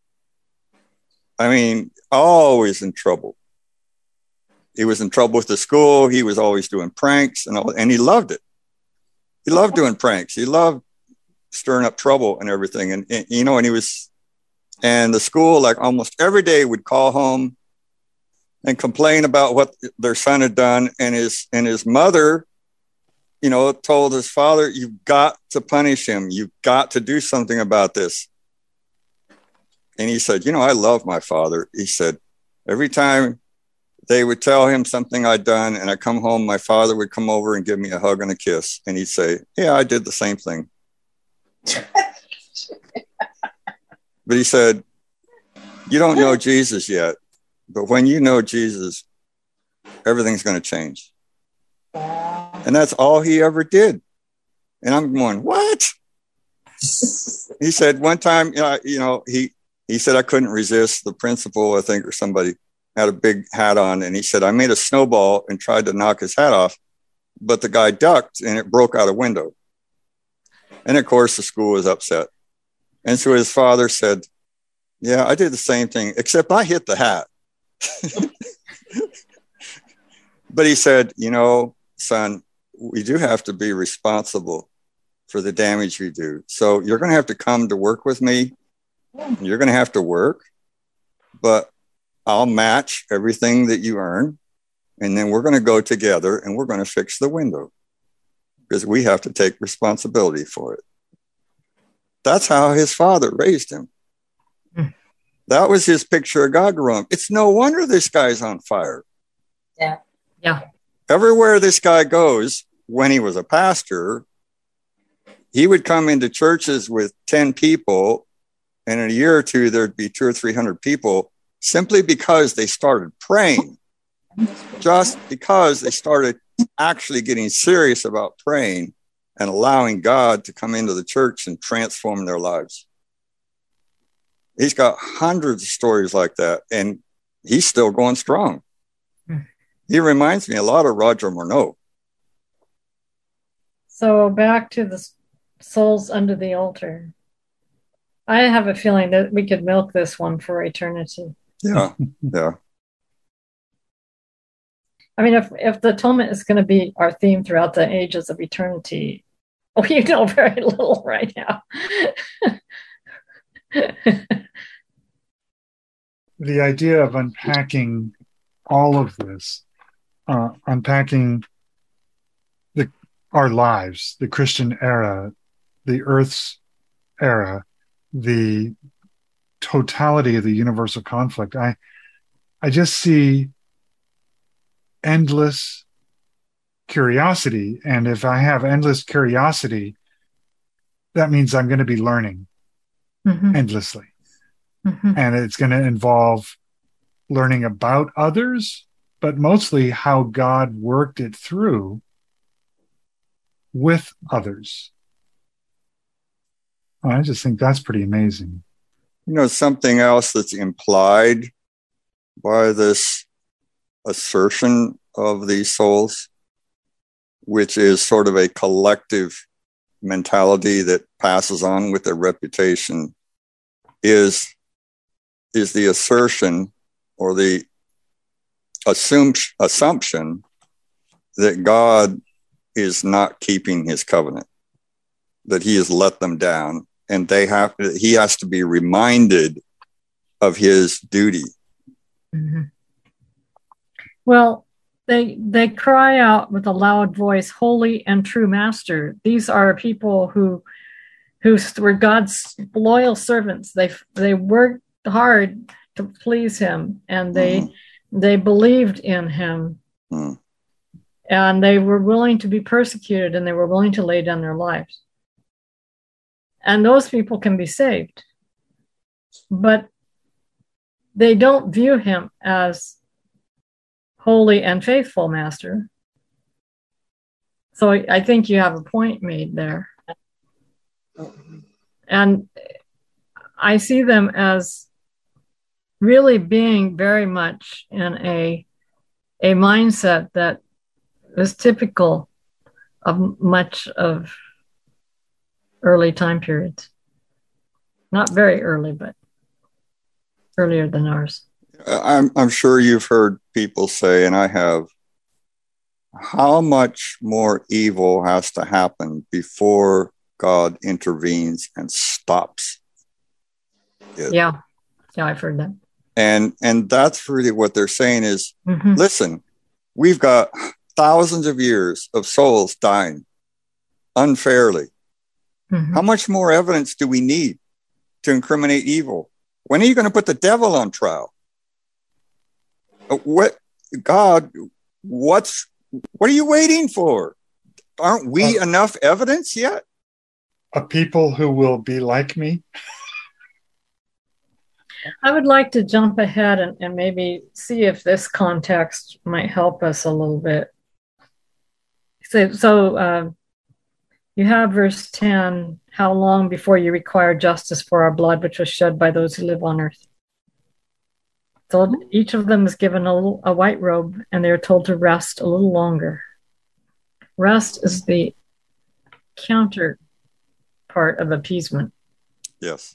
I mean, always in trouble. He was in trouble with the school. He was always doing pranks, and all, and he loved it. He loved doing pranks. He loved stirring up trouble and everything. And, and you know, and he was, and the school, like almost every day, would call home and complain about what their son had done. And his and his mother, you know, told his father, "You've got to punish him. You've got to do something about this." And he said, "You know, I love my father." He said, "Every time they would tell him something I'd done, and I come home, my father would come over and give me a hug and a kiss. And he'd say, 'Yeah, I did the same thing.'" But he said, "You don't know Jesus yet, but when you know Jesus, everything's going to change." And that's all he ever did. And I'm going, what? He said one time, uh, you know, he, he said, I couldn't resist. The principal, I think, or somebody had a big hat on. And he said, I made a snowball and tried to knock his hat off, but the guy ducked and it broke out a window. And of course, the school was upset. And so his father said, yeah, I did the same thing, except I hit the hat. But he said, you know, son, we do have to be responsible for the damage we do. So you're going to have to come to work with me. You're going to have to work, but I'll match everything that you earn. And then we're going to go together and we're going to fix the window because we have to take responsibility for it. That's how his father raised him. Mm. That was his picture of God growing up. It's no wonder this guy's on fire. Yeah. Yeah. Everywhere this guy goes, when he was a pastor, he would come into churches with ten people, and in a year or two, there'd be two or three hundred people simply because they started praying, just because they started actually getting serious about praying and allowing God to come into the church and transform their lives. He's got hundreds of stories like that. And he's still going strong. He reminds me a lot of Roger Morneau. So back to the souls under the altar. I have a feeling that we could milk this one for eternity. Yeah, yeah. I mean, if, if the atonement is going to be our theme throughout the ages of eternity, we know very little right now. The idea of unpacking all of this, uh, unpacking the our lives, the Christian era, the Earth's era, the totality of the universal conflict, I I just see endless curiosity. And if I have endless curiosity, that means I'm going to be learning mm-hmm. endlessly. Mm-hmm. And it's going to involve learning about others, but mostly how God worked it through with others. I just think that's pretty amazing. You know, something else that's implied by this assertion of these souls, which is sort of a collective mentality that passes on with their reputation, is, is the assertion or the assumption, assumption that God is not keeping his covenant, that he has let them down, and they have he has to be reminded of his duty. Mm-hmm. Well, they they cry out with a loud voice, "Holy and true Master." These are people who who were God's loyal servants. They they worked hard to please him, and they mm-hmm. they believed in him, mm. and they were willing to be persecuted, and they were willing to lay down their lives. And those people can be saved, but they don't view him as holy and faithful master. So I, I think you have a point made there. And I see them as really being very much in a, a mindset that is typical of much of early time periods. Not very early, but earlier than ours. I'm, I'm sure you've heard people say, and I have, how much more evil has to happen before God intervenes and stops it? Yeah, yeah, I've heard that. And and that's really what they're saying is, mm-hmm. listen, we've got thousands of years of souls dying unfairly. Mm-hmm. How much more evidence do we need to incriminate evil? When are you going to put the devil on trial? What, God, what's, what are you waiting for? Aren't we uh, enough evidence yet? A people who will be like me? I would like to jump ahead and, and maybe see if this context might help us a little bit. So, so uh, you have verse ten, how long before you require justice for our blood, which was shed by those who live on earth? So each of them is given a, little, a white robe, and they're told to rest a little longer. Rest is the counter part of appeasement. Yes.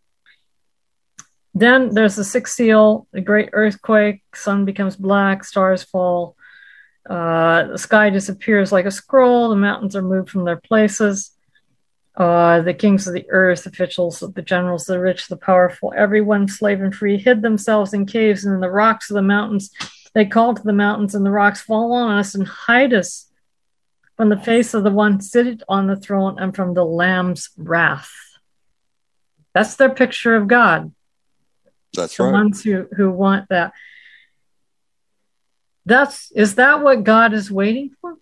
Then there's the sixth seal, the great earthquake, sun becomes black, stars fall, uh, the sky disappears like a scroll, the mountains are moved from their places. Uh, the kings of the earth, officials, the generals, the rich, the powerful, everyone, slave and free, hid themselves in caves and in the rocks of the mountains. They called to the mountains and the rocks, fall on us and hide us from the face of the one seated on the throne and from the Lamb's wrath. That's their picture of God. That's the right. The ones who, who want that. That's, is that what God is waiting for?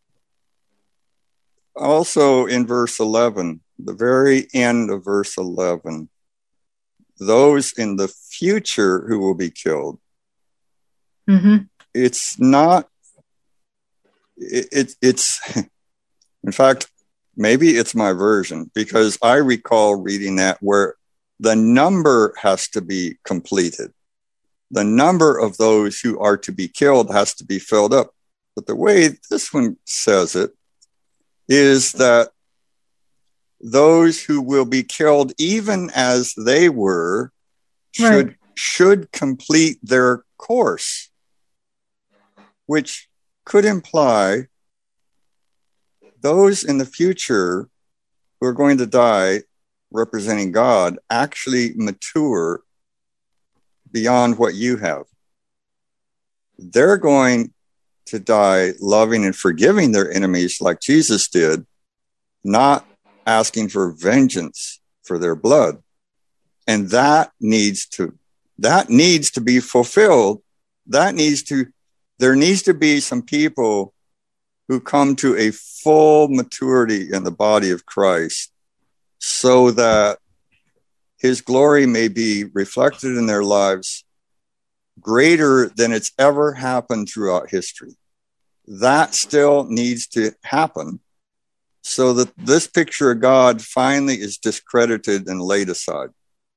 Also in verse eleven, the very end of verse eleven, those in the future who will be killed. Mm-hmm. It's not, it, it, it's, in fact, maybe it's my version, because I recall reading that where the number has to be completed. the number of those who are to be killed has to be filled up. But the way this one says it is that those who will be killed, even as they were, should, right. should complete their course, which could imply those in the future who are going to die representing God actually mature beyond what you have. They're going to die loving and forgiving their enemies like Jesus did, not asking for vengeance for their blood. And that needs to, that needs to be fulfilled. That needs to, there needs to be some people who come to a full maturity in the body of Christ so that his glory may be reflected in their lives greater than it's ever happened throughout history. That still needs to happen so that this picture of God finally is discredited and laid aside.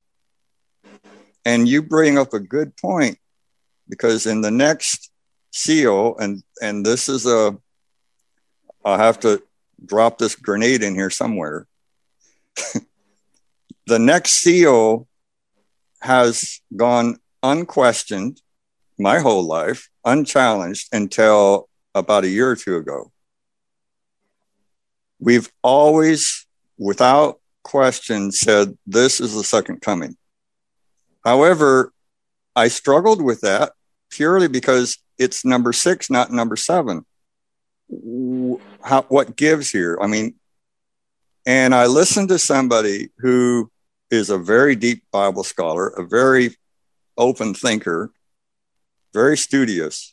And you bring up a good point, because in the next seal, and, and this is a, I'll have to drop this grenade in here somewhere. The next seal has gone unquestioned my whole life, unchallenged until about a year or two ago. We've always, without question, said this is the second coming. However, I struggled with that purely because it's number six, not number seven. How, what gives here? I mean, and I listened to somebody who is a very deep Bible scholar, a very open thinker, very studious.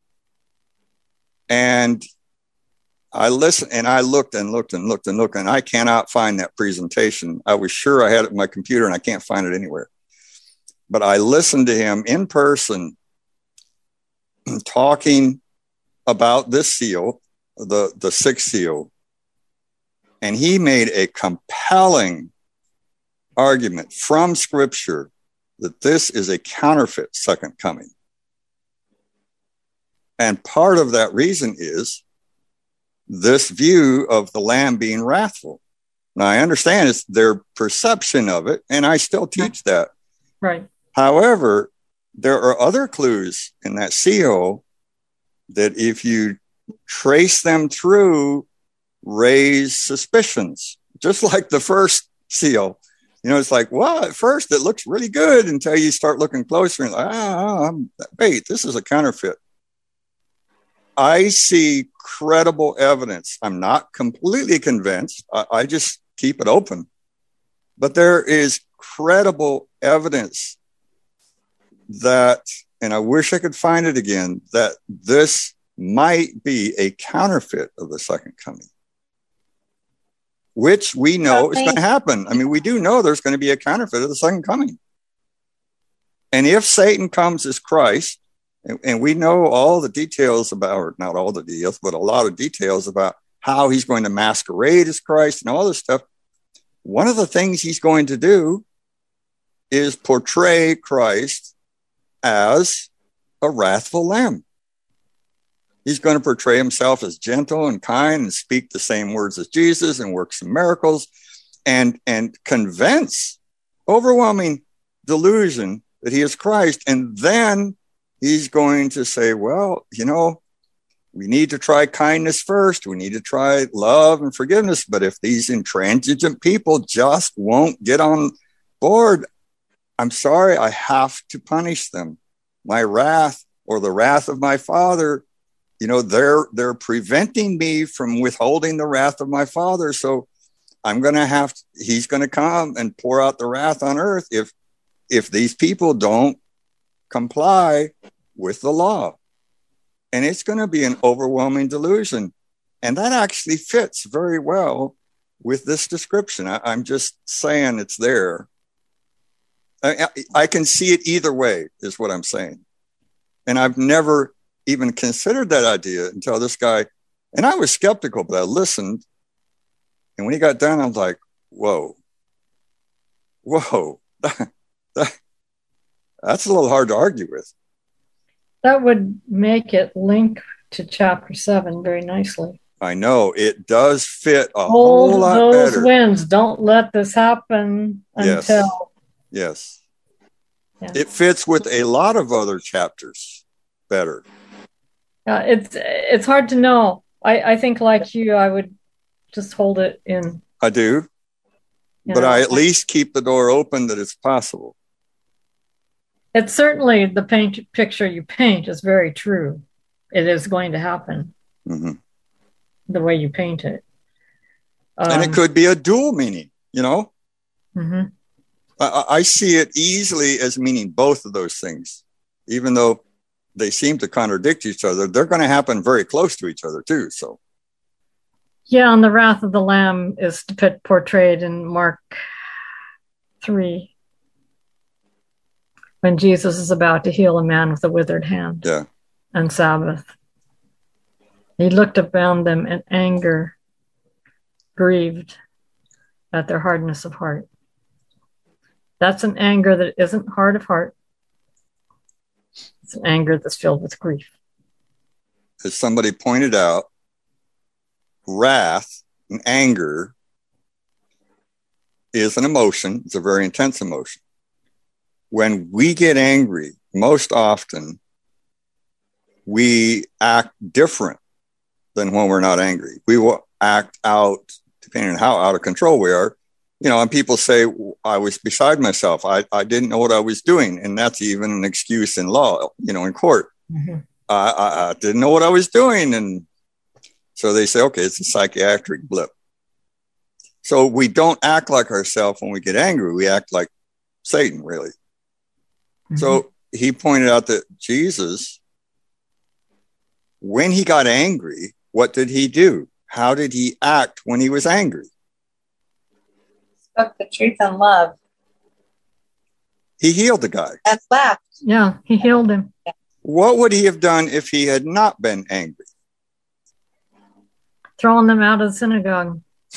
And I listened and I looked and looked and looked and looked, and I cannot find that presentation. I was sure I had it in my computer and I can't find it anywhere. But I listened to him in person talking about this seal, the, the sixth seal. And he made a compelling argument from Scripture that this is a counterfeit second coming. And part of that reason is this view of the Lamb being wrathful. Now, I understand it's their perception of it, and I still teach that. Right. However, there are other clues in that seal that if you trace them through, raise suspicions, just like the first seal. You know, it's like, well, at first it looks really good until you start looking closer and like, ah, I'm, wait, this is a counterfeit. I see credible evidence. I'm not completely convinced. I, I just keep it open. But there is credible evidence that, and I wish I could find it again, that this might be a counterfeit of the second coming, which we know is going to happen. I mean, we do know there's going to be a counterfeit of the second coming. And if Satan comes as Christ, and, and we know all the details about, or not all the details, but a lot of details about how he's going to masquerade as Christ and all this stuff, one of the things he's going to do is portray Christ as a wrathful lamb. He's going to portray himself as gentle and kind and speak the same words as Jesus and work some miracles and, and convince overwhelming delusion that he is Christ. And then he's going to say, well, you know, we need to try kindness first. We need to try love and forgiveness. But if these intransigent people just won't get on board, I'm sorry, I have to punish them. My wrath, or the wrath of my Father, you know, they're they're preventing me from withholding the wrath of my Father. So I'm going to have, to, he's going to come and pour out the wrath on earth if if these people don't comply with the law. And it's going to be an overwhelming delusion. And that actually fits very well with this description. I, I'm just saying it's there. I, I can see it either way, is what I'm saying. And I've never even considered that idea until this guy, and I was skeptical, but I listened. And when he got done, I was like, whoa, whoa. That's a little hard to argue with. That would make it link to chapter seven very nicely. I know it does fit a Hold whole lot those better. winds. Don't let this happen Yes. until. Yes. Yeah. It fits with a lot of other chapters better. Uh, it's it's hard to know. I, I think like you, I would just hold it in. I do. You But know, I at least keep the door open that it's possible. It's certainly the paint picture you paint is very true. It is going to happen Mm-hmm. the way you paint it. Um, And it could be a dual meaning, you know? mhm. I, I see it easily as meaning both of those things. Even though they seem to contradict each other, they're going to happen very close to each other too. So, Yeah, and the wrath of the Lamb is depict- portrayed in Mark three when Jesus is about to heal a man with a withered hand yeah. on Sabbath. He looked upon them in anger, grieved at their hardness of heart. That's an anger that isn't hard of heart. It's an anger that's filled with grief. As somebody pointed out, wrath and anger is an emotion. It's a very intense emotion. When we get angry, most often we act different than when we're not angry. We will act out, depending on how out of control we are. You know, and people say, I was beside myself. I, I didn't know what I was doing. And that's even an excuse in law, you know, in court. Mm-hmm. I, I, I didn't know what I was doing. And so they say, okay, it's a psychiatric blip. So we don't act like ourselves when we get angry. We act like Satan, really. Mm-hmm. So he pointed out that Jesus, when he got angry, what did he do? How did he act when he was angry? Spoke the truth in love. He healed the guy. And left. Yeah, he healed him. What would he have done if he had not been angry? Throwing them out of the synagogue.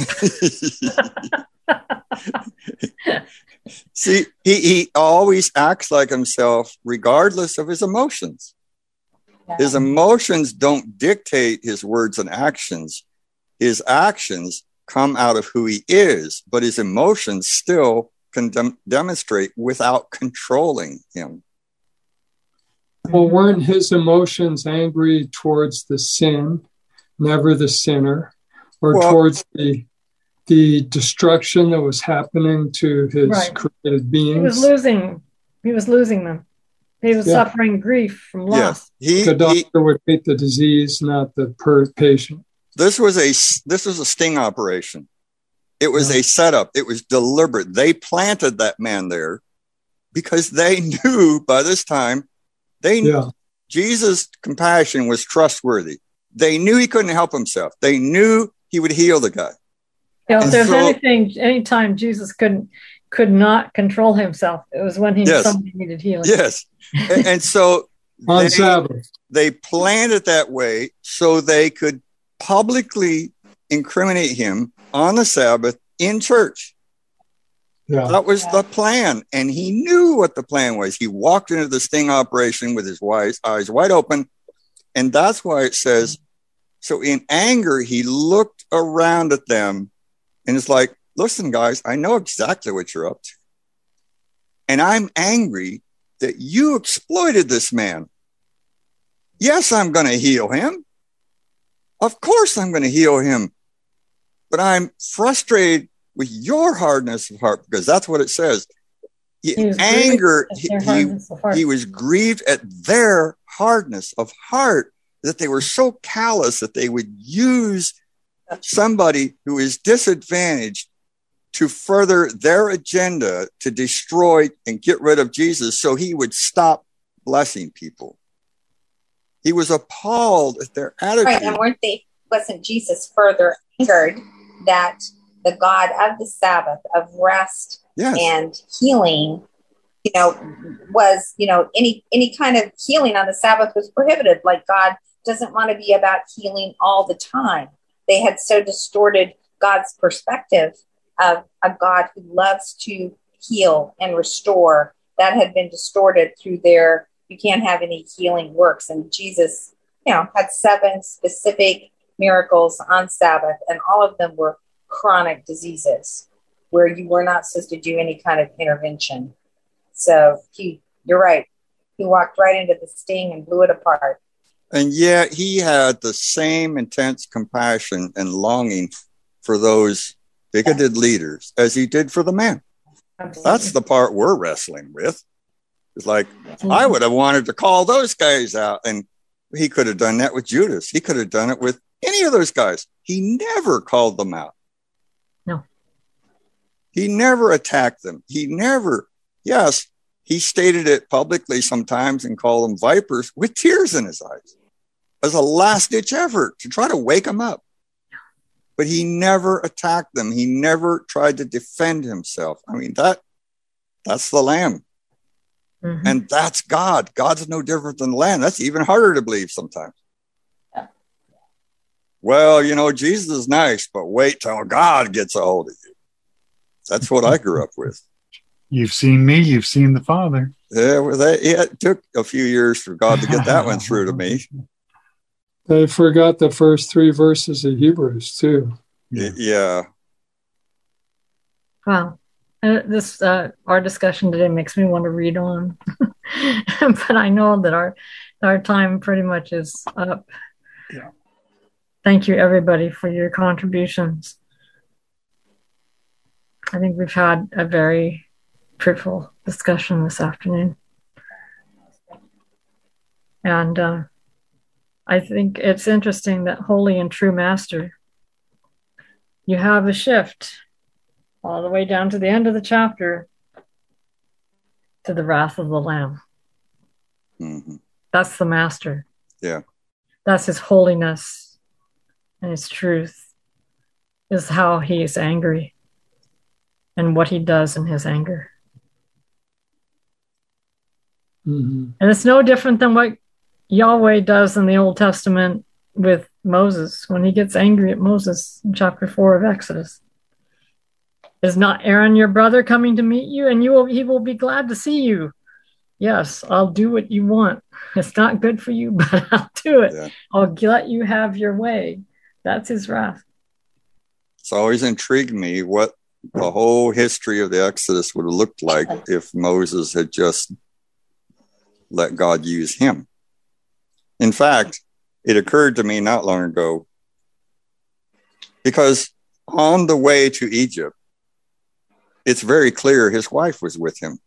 See, he, he always acts like himself regardless of his emotions. Yeah. His emotions don't dictate his words and actions. His actions come out of who he is, but his emotions still can dem- demonstrate without controlling him. Well, weren't his emotions angry towards the sin, never the sinner, or well, towards the the destruction that was happening to his right. created beings? He was losing. He was losing them. He was yeah. suffering grief from loss. Yeah. He, the doctor he, would treat the disease, not the per- patient. This was a this was a sting operation. It was yeah. a setup. It was deliberate. They planted that man there because they knew by this time they knew yeah. Jesus' compassion was trustworthy. They knew he couldn't help himself. They knew he would heal the guy. Yeah, if there's so, anything, anytime Jesus couldn't could not control himself, it was when he yes. somebody needed healing. Yes, and, and so on they, Sabbath they planned it that way so they could publicly incriminate him on the Sabbath in church. Yeah. That was yeah. the plan, and he knew what the plan was. He walked into the sting operation with his wise, eyes wide open, and that's why it says. So in anger, he looked around at them. And it's like, listen, guys, I know exactly what you're up to. And I'm angry that you exploited this man. Yes, I'm going to heal him. Of course, I'm going to heal him. But I'm frustrated with your hardness of heart, because that's what it says. He, he anger, he, he, he was grieved at their hardness of heart, that they were so callous that they would use somebody who is disadvantaged to further their agenda to destroy and get rid of Jesus, so he would stop blessing people. He was appalled at their attitude. Right, and weren't they, wasn't Jesus further angered that the God of the Sabbath, of rest yes. and healing, you know, was, you know, any any kind of healing on the Sabbath was prohibited. Like, God doesn't want to be about healing all the time. They had so distorted God's perspective of a God who loves to heal and restore that had been distorted through their, you can't have any healing works. And Jesus, you know, had seven specific miracles on Sabbath, and all of them were chronic diseases where you were not supposed to do any kind of intervention. So he, you're right. He walked right into the sting and blew it apart. And yet he had the same intense compassion and longing for those bigoted leaders as he did for the man. Absolutely. That's the part we're wrestling with. It's like, mm-hmm. I would have wanted to call those guys out. And he could have done that with Judas. He could have done it with any of those guys. He never called them out. No. He never attacked them. He never, yes, he stated it publicly sometimes and called them vipers with tears in his eyes as a last-ditch effort to try to wake them up. But he never attacked them. He never tried to defend himself. I mean, that that's the Lamb. Mm-hmm. And that's God. God's no different than the Lamb. That's even harder to believe sometimes. Yeah. Well, you know, Jesus is nice, but wait till God gets a hold of you. That's what I grew up with. You've seen me, you've seen the Father. Yeah, well, that, it took a few years for God to get that one through to me. They forgot the first three verses of Hebrews, too. Yeah. Wow. Uh, this uh, our discussion today makes me want to read on. But I know that our, our time pretty much is up. Yeah. Thank you, everybody, for your contributions. I think we've had a very fruitful discussion this afternoon. And uh, I think it's interesting that Holy and True Master, you have a shift all the way down to the end of the chapter to the wrath of the Lamb. Mm-hmm. That's the Master. Yeah. That's his holiness and his truth is how he is angry and what he does in his anger. Mm-hmm. And it's no different than what Yahweh does in the Old Testament with Moses when he gets angry at Moses in chapter four of Exodus. Is not Aaron your brother coming to meet you? And you will, he will be glad to see you. Yes, I'll do what you want. It's not good for you, but I'll do it. Yeah. I'll let you have your way. That's his wrath. It's always intrigued me what the whole history of the Exodus would have looked like if Moses had just let God use him. In fact, it occurred to me not long ago, because on the way to Egypt, it's very clear his wife was with him,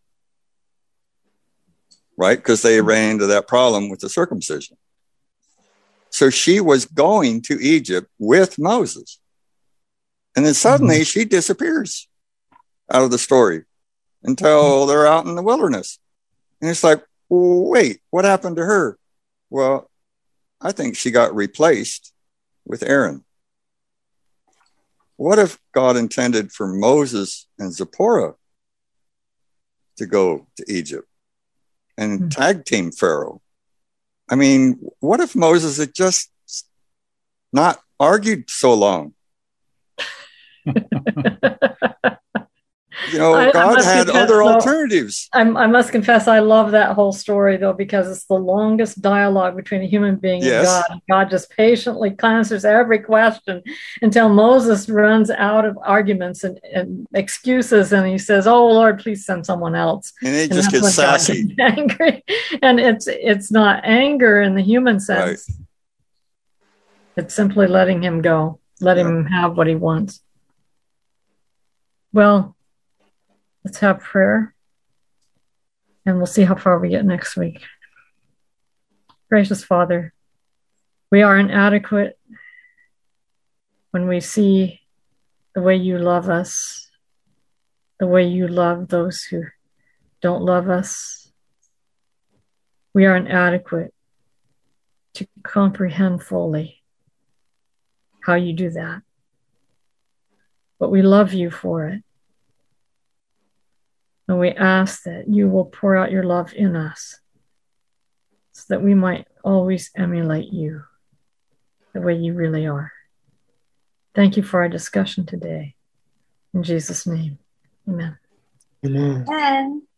right? Because they ran into that problem with the circumcision. So she was going to Egypt with Moses. And then suddenly mm-hmm. she disappears out of the story until they're out in the wilderness. And it's like, wait, what happened to her? Well, I think she got replaced with Aaron. What if God intended for Moses and Zipporah to go to Egypt and mm-hmm. tag team Pharaoh? I mean, what if Moses had just not argued so long? You know, I, God I had confess, other though, alternatives. I, I must confess, I love that whole story, though, because it's the longest dialogue between a human being yes. and God. God just patiently answers every question until Moses runs out of arguments and, and excuses, and he says, "Oh, Lord, please send someone else." And he just gets sassy. Gets angry. And it's it's not anger in the human sense. Right. It's simply letting him go, letting yeah. him have what he wants. Well, let's have prayer, and we'll see how far we get next week. Gracious Father, we are inadequate when we see the way you love us, the way you love those who don't love us. We are inadequate to comprehend fully how you do that. But we love you for it. And we ask that you will pour out your love in us so that we might always emulate you the way you really are. Thank you for our discussion today. In Jesus' name, amen. Amen. Amen.